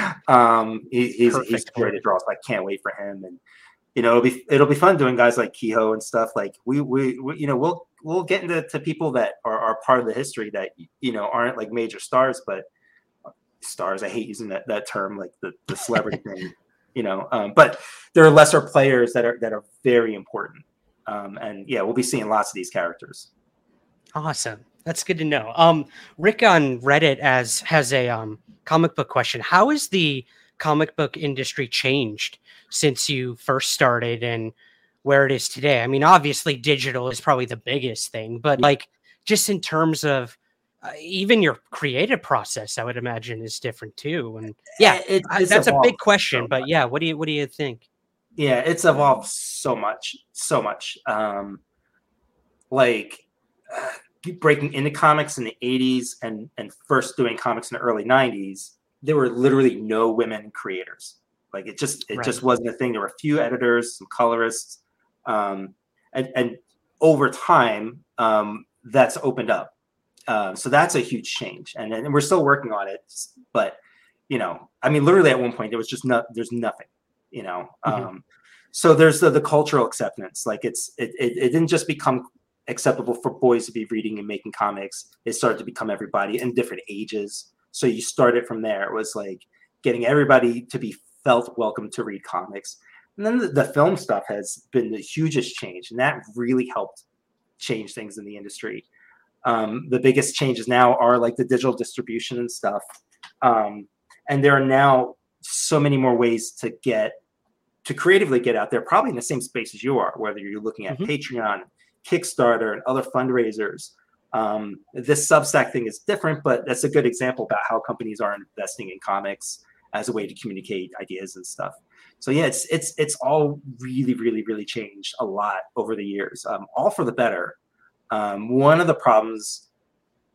um, he, he's he's great to draw, so I can't wait for him. And you know, it'll be it'll be fun doing guys like Kehoe and stuff. Like we we, we you know we'll we'll get into to people that are, are part of the history that you know aren't like major stars, but stars. I hate using that that term, like the the celebrity thing. You know, um, but there are lesser players that are that are very important, um, and yeah, we'll be seeing lots of these characters. Awesome, that's good to know. Um, Rick on Reddit as has a um, comic book question. How has the comic book industry changed since you first started and where it is today? I mean, obviously, digital is probably the biggest thing, but like just in terms of Uh, even your creative process, I would imagine, is different too. And yeah, it, it's that's a big question. So but yeah, what do you what do you think? Yeah, it's evolved so much, so much. Um, like uh, breaking into comics in the eighties and and first doing comics in the early nineties, there were literally no women creators. Like it just it right. just wasn't a thing. There were a few editors, some colorists, um, and and over time, um, that's opened up. Um, so that's a huge change, and, and we're still working on it. But you know, I mean, literally at one point there was just no, there's nothing. You know, mm-hmm. um, so there's the, the cultural acceptance. Like it's it, it it didn't just become acceptable for boys to be reading and making comics. It started to become everybody in different ages. So you started from there. It was like getting everybody to be felt welcome to read comics, and then the, the film stuff has been the hugest change, and that really helped change things in the industry. Um, the biggest changes now are like the digital distribution and stuff. Um, and there are now so many more ways to get, to creatively get out there, probably in the same space as you are, whether you're looking at mm-hmm. Patreon, Kickstarter, and other fundraisers. Um, this Substack thing is different, but that's a good example about how companies are investing in comics as a way to communicate ideas and stuff. So yeah, it's, it's, it's all really, really, really changed a lot over the years, um, all for the better. Um, one of the problems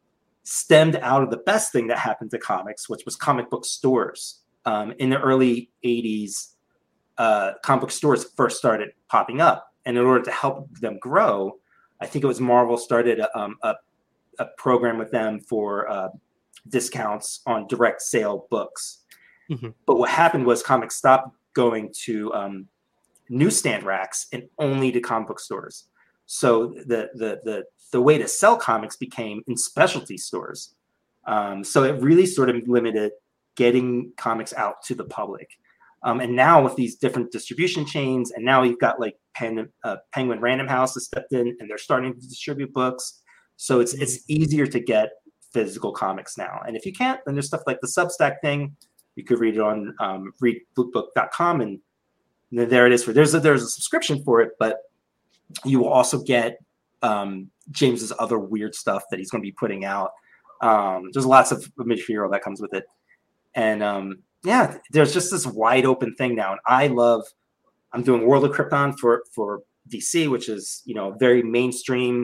stemmed out of the best thing that happened to comics, which was comic book stores. Um, in the early eighties, uh, comic book stores first started popping up. And in order to help them grow, I think it was Marvel started a, um, a, a program with them for uh, discounts on direct sale books. Mm-hmm. But what happened was comics stopped going to um, newsstand racks and only to comic book stores. So the the the the way to sell comics became in specialty stores. Um, so it really sort of limited getting comics out to the public. Um, and now with these different distribution chains, and now you've got like Pen, uh, Penguin Random House has stepped in, and they're starting to distribute books. So it's it's easier to get physical comics now. And if you can't, then there's stuff like the Substack thing. You could read it on um, read book book dot com, and there it is. For there's a, there's a subscription for it, but you will also get um, James's other weird stuff that he's going to be putting out. Um, there's lots of material that comes with it, and um, yeah, there's just this wide open thing now. And I love. I'm doing World of Krypton for for D C, which is you know very mainstream,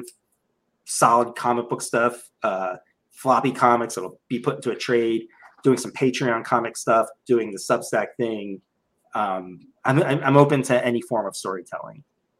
solid comic book stuff. Uh, floppy comics that'll be put into a trade. Doing some Patreon comic stuff. Doing the Substack thing. Um, I'm I'm open to any form of storytelling.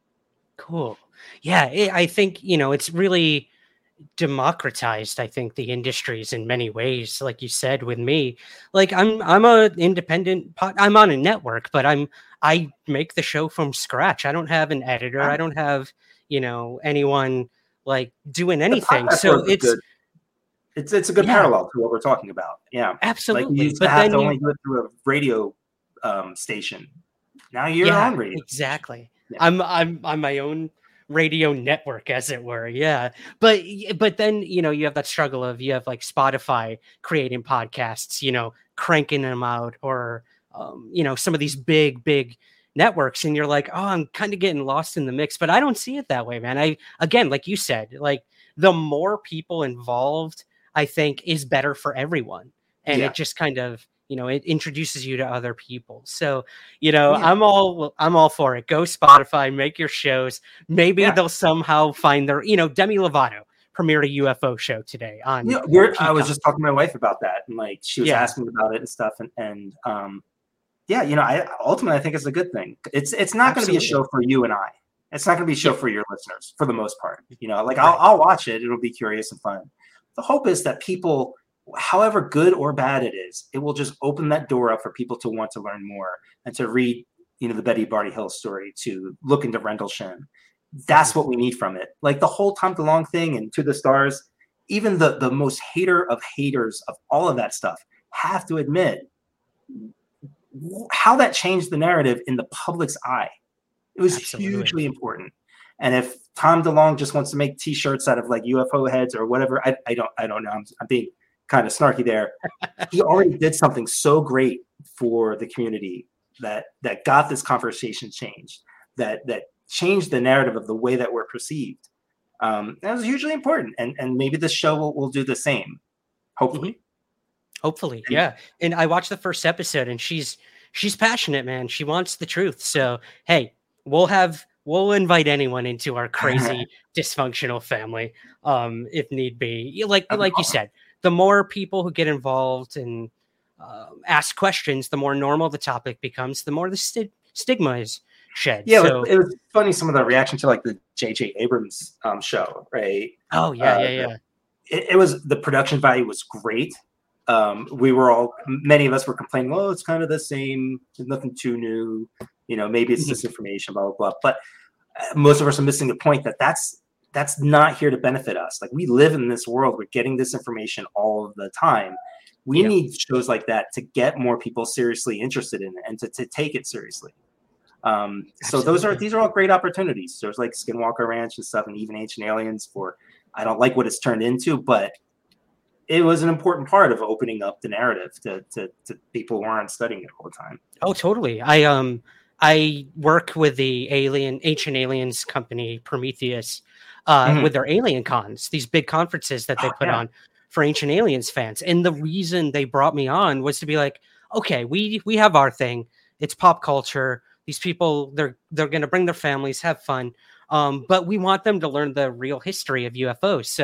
Cool. Yeah, it, I think, you know, it's really democratized, I think, the industries in many ways. Like you said, with me, like I'm I'm a independent pod, I'm on a network, but I'm I make the show from scratch. I don't have an editor. I don't have, you know, anyone like doing anything. So it's good. it's it's a good yeah. parallel to what we're talking about. Yeah. Absolutely. Like you used but to have then to you, only do it through a radio um, station. Now you're yeah, on radio. Exactly. Yeah. I'm I'm on my own radio network, as it were. Yeah. But but then, you know, you have that struggle of you have like Spotify creating podcasts, you know, cranking them out, or um, you know, some of these big, big networks, and you're like, oh, I'm kind of getting lost in the mix. But I don't see it that way, man. I again, like you said, like the more people involved, I think is better for everyone. And yeah. it just kind of, you know, it introduces you to other people. So, you know, yeah. I'm all, I'm all for it. Go Spotify, make your shows. Maybe yeah. they'll somehow find their, you know, Demi Lovato premiered a U F O show today on. Yeah, we're, I was just talking to my wife about that, and like she was yeah. asking about it and stuff, and and um, yeah, you know, I ultimately I think it's a good thing. It's it's not going to be a show for you and I. It's not going to be a show yeah. for your listeners for the most part. You know, like right. I'll I'll watch it. It'll be curious and fun. The hope is that people, however good or bad it is, it will just open that door up for people to want to learn more and to read, you know, the Betty Barty Hill story, to look into Rendlesham. That's what we need from it. Like the whole Tom DeLonge thing and To the Stars, even the, the most hater of haters of all of that stuff have to admit how that changed the narrative in the public's eye. It was Absolutely. hugely important. And if Tom DeLonge just wants to make T-shirts out of like U F O heads or whatever, I, I don't I don't know. I'm, I'm being kind of snarky there. He already did something so great for the community that that got this conversation changed, that that changed the narrative of the way that we're perceived. Um, that was hugely important, and and maybe this show will, will do the same. Hopefully, mm-hmm. hopefully, and, yeah. And I watched the first episode, and she's she's passionate, man. She wants the truth. So hey, we'll have. We'll invite anyone into our crazy dysfunctional family, um, if need be. Like like you said, the more people who get involved and uh, ask questions, the more normal the topic becomes, the more the st- stigma is shed. Yeah, so, it was funny, some of the reaction to like the J J Abrams um, show, right? Oh yeah, uh, yeah, yeah. It, it was the production value was great. Um, we were all, many of us were complaining, well, it's kind of the same, there's nothing too new. You know, maybe it's disinformation, blah, blah, blah. But most of us are missing the point that that's that's not here to benefit us. Like we live in this world, we're getting this information all of the time. We yeah. need shows like that to get more people seriously interested in it and to, to take it seriously. Um, so those are these are all great opportunities. There's like Skinwalker Ranch and stuff, and even Ancient Aliens. For I don't like what it's turned into, but it was an important part of opening up the narrative to to, to people who aren't studying it all the time. Oh, totally. I um. I work with the alien Ancient Aliens company, Prometheus, uh, mm-hmm. with their Alien Cons, these big conferences that they put oh, yeah. on for Ancient Aliens fans. And the reason they brought me on was to be like, okay, we we have our thing. It's pop culture. These people, they're they're going to bring their families, have fun. Um, but we want them to learn the real history of U F Os. So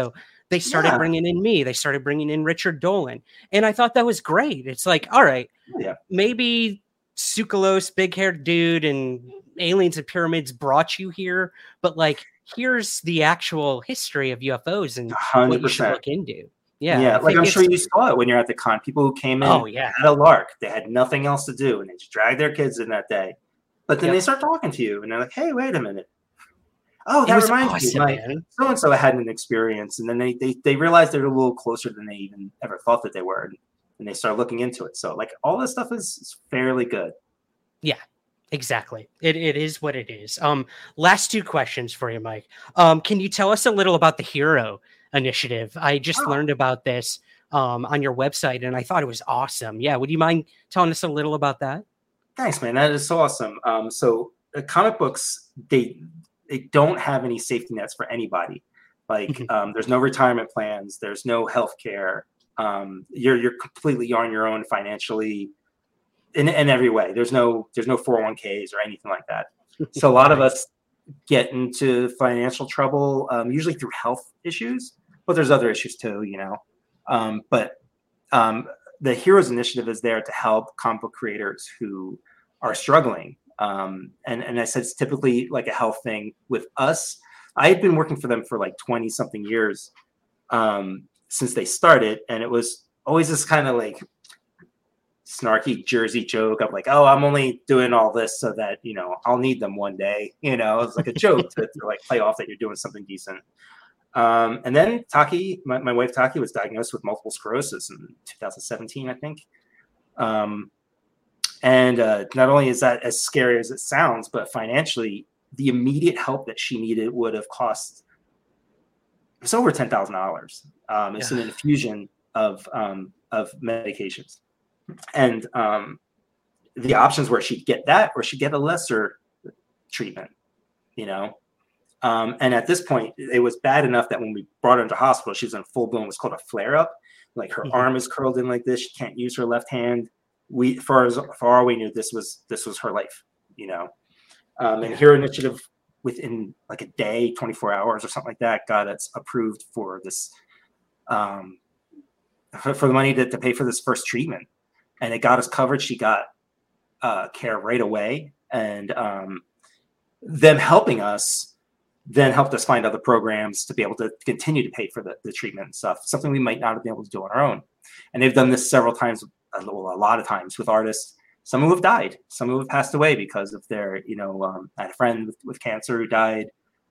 They started Yeah. bringing in me. They started bringing in Richard Dolan. And I thought that was great. It's like, all right, Yeah. maybe Tsoukalos, big-haired dude, and aliens and pyramids brought you here, but like, here's the actual history of U F Os and what you should one hundred percent. look into. Yeah, Yeah, I like think I'm sure it's- you saw it when you're at the con. People who came in Oh, yeah. at a lark, they had nothing else to do, and they just dragged their kids in that day. But then Yep. they start talking to you, and they're like, "Hey, wait a minute. Oh, It that was reminds awesome, me, my man. so and so had an experience," and then they they they realized they're a little closer than they even ever thought that they were, and, and they start looking into it. So, like, all this stuff is, is fairly good. Yeah, exactly. It it is what it is. Um, last two questions for you, Mike. Um, can you tell us a little about the Hero Initiative? I just Oh. learned about this um on your website, and I thought it was awesome. Yeah, would you mind telling us a little about that? Thanks, man. That is so awesome. Um, so uh, comic books, they they don't have any safety nets for anybody. Like, um, there's no retirement plans, there's no health care. Um, you're you're completely on your own financially in, in every way. There's no there's no four oh one k's or anything like that. So a lot of us get into financial trouble, um, usually through health issues, but there's other issues too, you know. Um, but um, the Heroes Initiative is there to help comic book creators who are struggling. Um, and, and I said it's typically like a health thing with us. I had been working for them for like twenty something years um, since they started. And it was always this kind of like snarky Jersey joke of like, oh, I'm only doing all this so that, you know, I'll need them one day. You know, it's like a joke to, to like play off that you're doing something decent. Um, and then Taki, my, my wife Taki, was diagnosed with multiple sclerosis in two thousand seventeen, I think. Um, and uh, not only is that as scary as it sounds, but financially, the immediate help that she needed would have cost it's over ten thousand dollars. Um, it's Yeah. an infusion of um, of medications, and um, the options were she'd get that or she'd get a lesser treatment. You know. Um, and at this point, it was bad enough that when we brought her into hospital, she was in full blown, what's called a flare up. Like her Mhm. arm is curled in like this. She can't use her left hand. We, for as for all we knew, this was this was her life, you know. Um, and Hero Initiative, within like a day, twenty-four hours or something like that, got us approved for this, um, for, for the money to, to pay for this first treatment, and it got us covered. She got uh, care right away, and um, them helping us then helped us find other programs to be able to continue to pay for the, the treatment and stuff, something we might not have been able to do on our own. And they've done this several times, a, little, a lot of times with artists, some who have died, some who have passed away because of their, you know, um, I had a friend with, with cancer who died,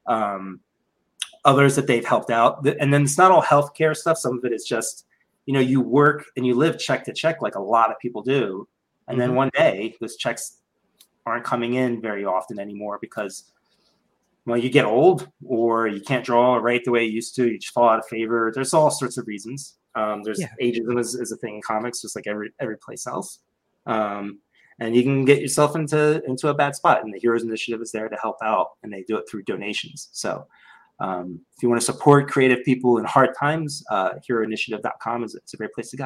um, others that they've helped out. And then it's not all healthcare stuff. Some of it is just, you know, you work and you live check to check like a lot of people do. And Mhm. then one day those checks aren't coming in very often anymore because well, you get old or you can't draw or write the way you used to. You just fall out of favor. There's all sorts of reasons. Um, there's Yeah. ageism is, is a thing in comics, just like every every place else. Um, and you can get yourself into into a bad spot. And the Heroes Initiative is there to help out, and they do it through donations. So um, if you want to support creative people in hard times, uh, hero initiative dot com is it's a great place to go.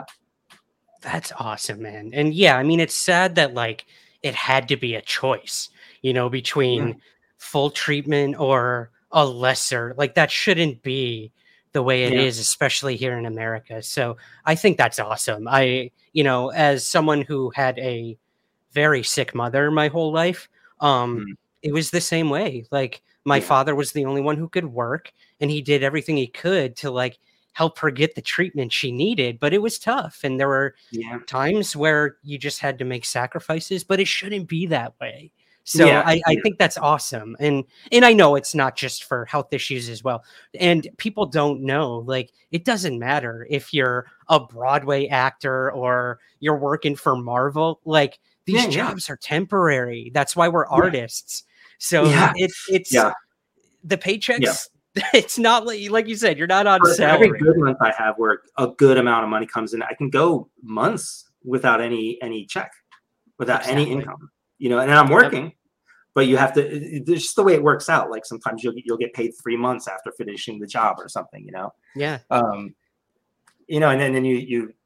That's awesome, man. And yeah, I mean, it's sad that like it had to be a choice, you know, between Yeah. full treatment or a lesser. Like that shouldn't be the way it Yeah. is, especially here in America. So I think that's awesome. I, you know, as someone who had a very sick mother my whole life, um, Mm. it was the same way. Like my Yeah. father was the only one who could work, and he did everything he could to like help her get the treatment she needed, but it was tough. And there were Yeah. times where you just had to make sacrifices, but it shouldn't be that way. So Yeah, I, I yeah. think that's awesome. And and I know it's not just for health issues as well. And people don't know, like, it doesn't matter if you're a Broadway actor or you're working for Marvel. Like, these Yeah, yeah. jobs are temporary. That's why we're artists. So Yeah. it, it's Yeah. the paychecks. It's not like like you said, you're not on For every salary. good month I have where a good amount of money comes in, I can go months without any any check, without any Exactly. income. You know, and I'm working, but you have to. it- It's just the way it works out. Like sometimes you'll you'll get paid three months after finishing the job or something. You know, Yeah. um, you know, and then then you you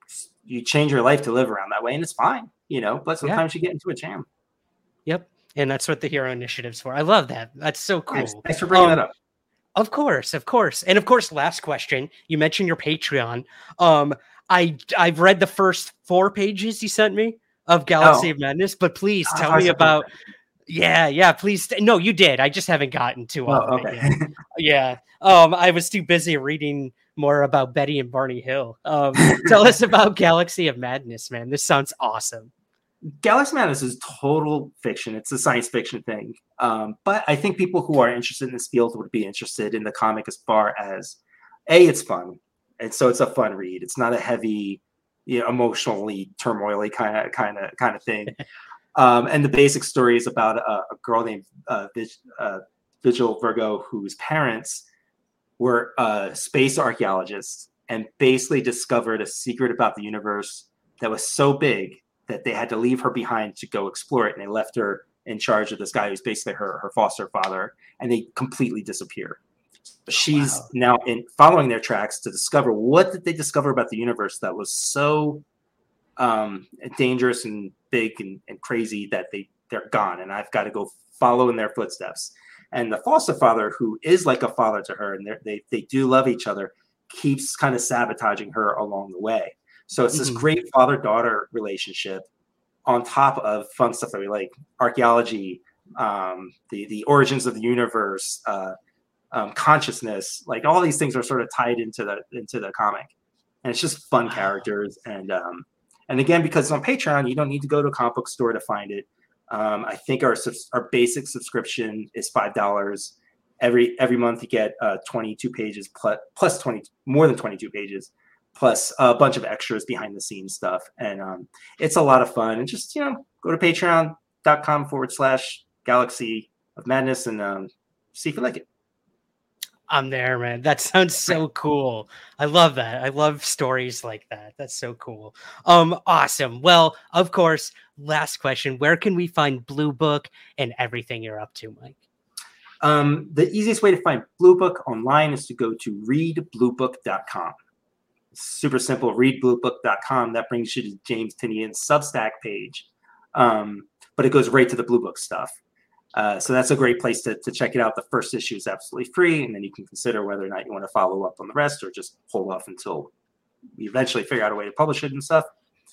you change your life to live around that way, and it's fine. You know, but sometimes you get into a jam. Yep. And that's what the Hero Initiative's for. I love that. That's so cool. Thanks, thanks for bringing Um, that up. Of course, of course. And of course, last question. You mentioned your Patreon. Um, I I've read the first four pages you sent me of Galaxy Oh. of Madness, but please Oh, tell I me said about yeah, yeah, please. No, you did. I just haven't gotten to all Oh, of it okay. yet. Yeah. Um, I was too busy reading more about Betty and Barney Hill. Um, tell us about Galaxy of Madness, man. This sounds awesome. Galaxy of Madness is total fiction. It's a science fiction thing. Um, but I think people who are interested in this field would be interested in the comic as far as A, it's fun. And so it's a fun read. It's not a heavy, you know, emotionally turmoily kind of kind of kind of thing. um, and the basic story is about a, a girl named uh, Vig, uh, Vigil Virgo, whose parents were uh, space archaeologists and basically discovered a secret about the universe that was so big that they had to leave her behind to go explore it. And they left her in charge of this guy who's basically her, her foster father, and they completely disappear. She's wow. now in following their tracks to discover what did they discover about the universe that was so um, dangerous and big and, and crazy that they, they're gone. And I've got to go follow in their footsteps. And the foster father, who is like a father to her, and they they do love each other, keeps kind of sabotaging her along the way. So it's this mm-hmm. great father-daughter relationship on top of fun stuff that we like, archaeology, um, the, the origins of the universe, uh, um, consciousness, like all these things are sort of tied into the into the comic. And it's just fun wow. characters. And um, and again, because it's on Patreon, you don't need to go to a comic book store to find it. Um, I think our our basic subscription is five dollars. Every every month you get uh, twenty-two pages plus, plus twenty, more than twenty-two pages. Plus a bunch of extras behind the scenes stuff. And um, it's a lot of fun. And just, you know, go to patreon.com forward slash Galaxy of Madness and um, see if you like it. I'm there, man. That sounds so cool. I love that. I love stories like that. That's so cool. Um, awesome. Well, of course, last question. Where can we find Blue Book and everything you're up to, Mike? Um, the easiest way to find Blue Book online is to go to read blue book dot com. Super simple, read blue book dot com. That brings you to James Tinian's Substack page. Um, but it goes right to the Blue Book stuff. Uh, so that's a great place to, to check it out. The first issue is absolutely free, and then you can consider whether or not you want to follow up on the rest or just hold off until we eventually figure out a way to publish it and stuff.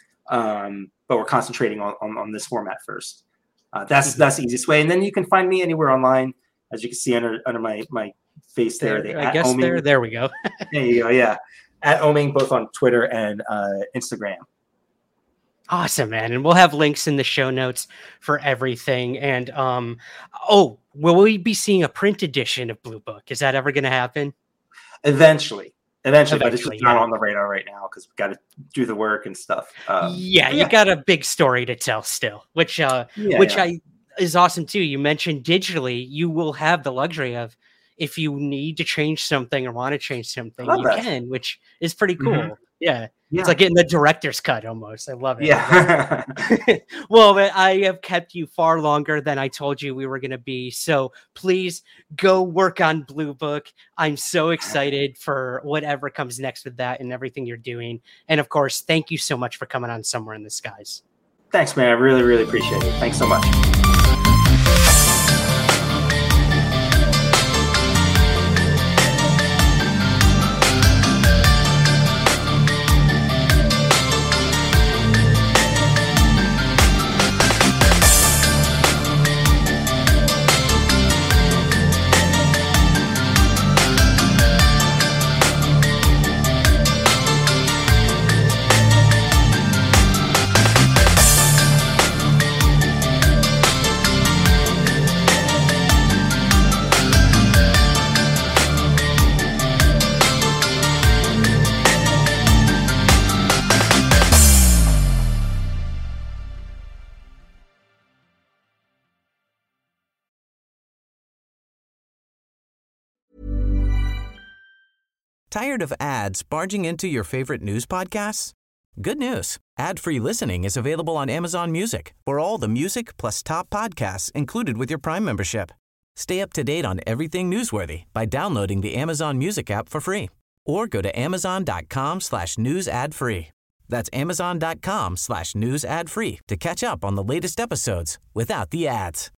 Um, but we're concentrating on, on, on this format first. Uh, that's mm-hmm. that's the easiest way. And then you can find me anywhere online, as you can see under under my my face there. there I guess Oming. there. There we go. There you go. Yeah. At Oming, both on Twitter and uh, Instagram. Awesome, man. And we'll have links in the show notes for everything. And, um, oh, will we be seeing a print edition of Blue Book? Is that ever going to happen? Eventually. Eventually, Eventually but it's just yeah. not on the radar right now because we've got to do the work and stuff. Um, yeah, you yeah. got a big story to tell still, which, uh, yeah, which yeah. I is awesome too. You mentioned digitally, you will have the luxury of, if you need to change something or want to change something, you that. can, which is pretty cool. Mm-hmm. Yeah. yeah. It's like getting the director's cut almost. I love it. Yeah. Well, I have kept you far longer than I told you we were going to be. So please go work on Blue Book. I'm so excited for whatever comes next with that and everything you're doing. And of course, thank you so much for coming on Somewhere in the Skies. Thanks, man. I really, really appreciate it. Thanks so much. Tired of ads barging into your favorite news podcasts? Good news. Ad-free listening is available on Amazon Music for all the music plus top podcasts included with your Prime membership. Stay up to date on everything newsworthy by downloading the Amazon Music app for free or go to amazon.com slash news ad free. That's amazon.com slash news ad free to catch up on the latest episodes without the ads.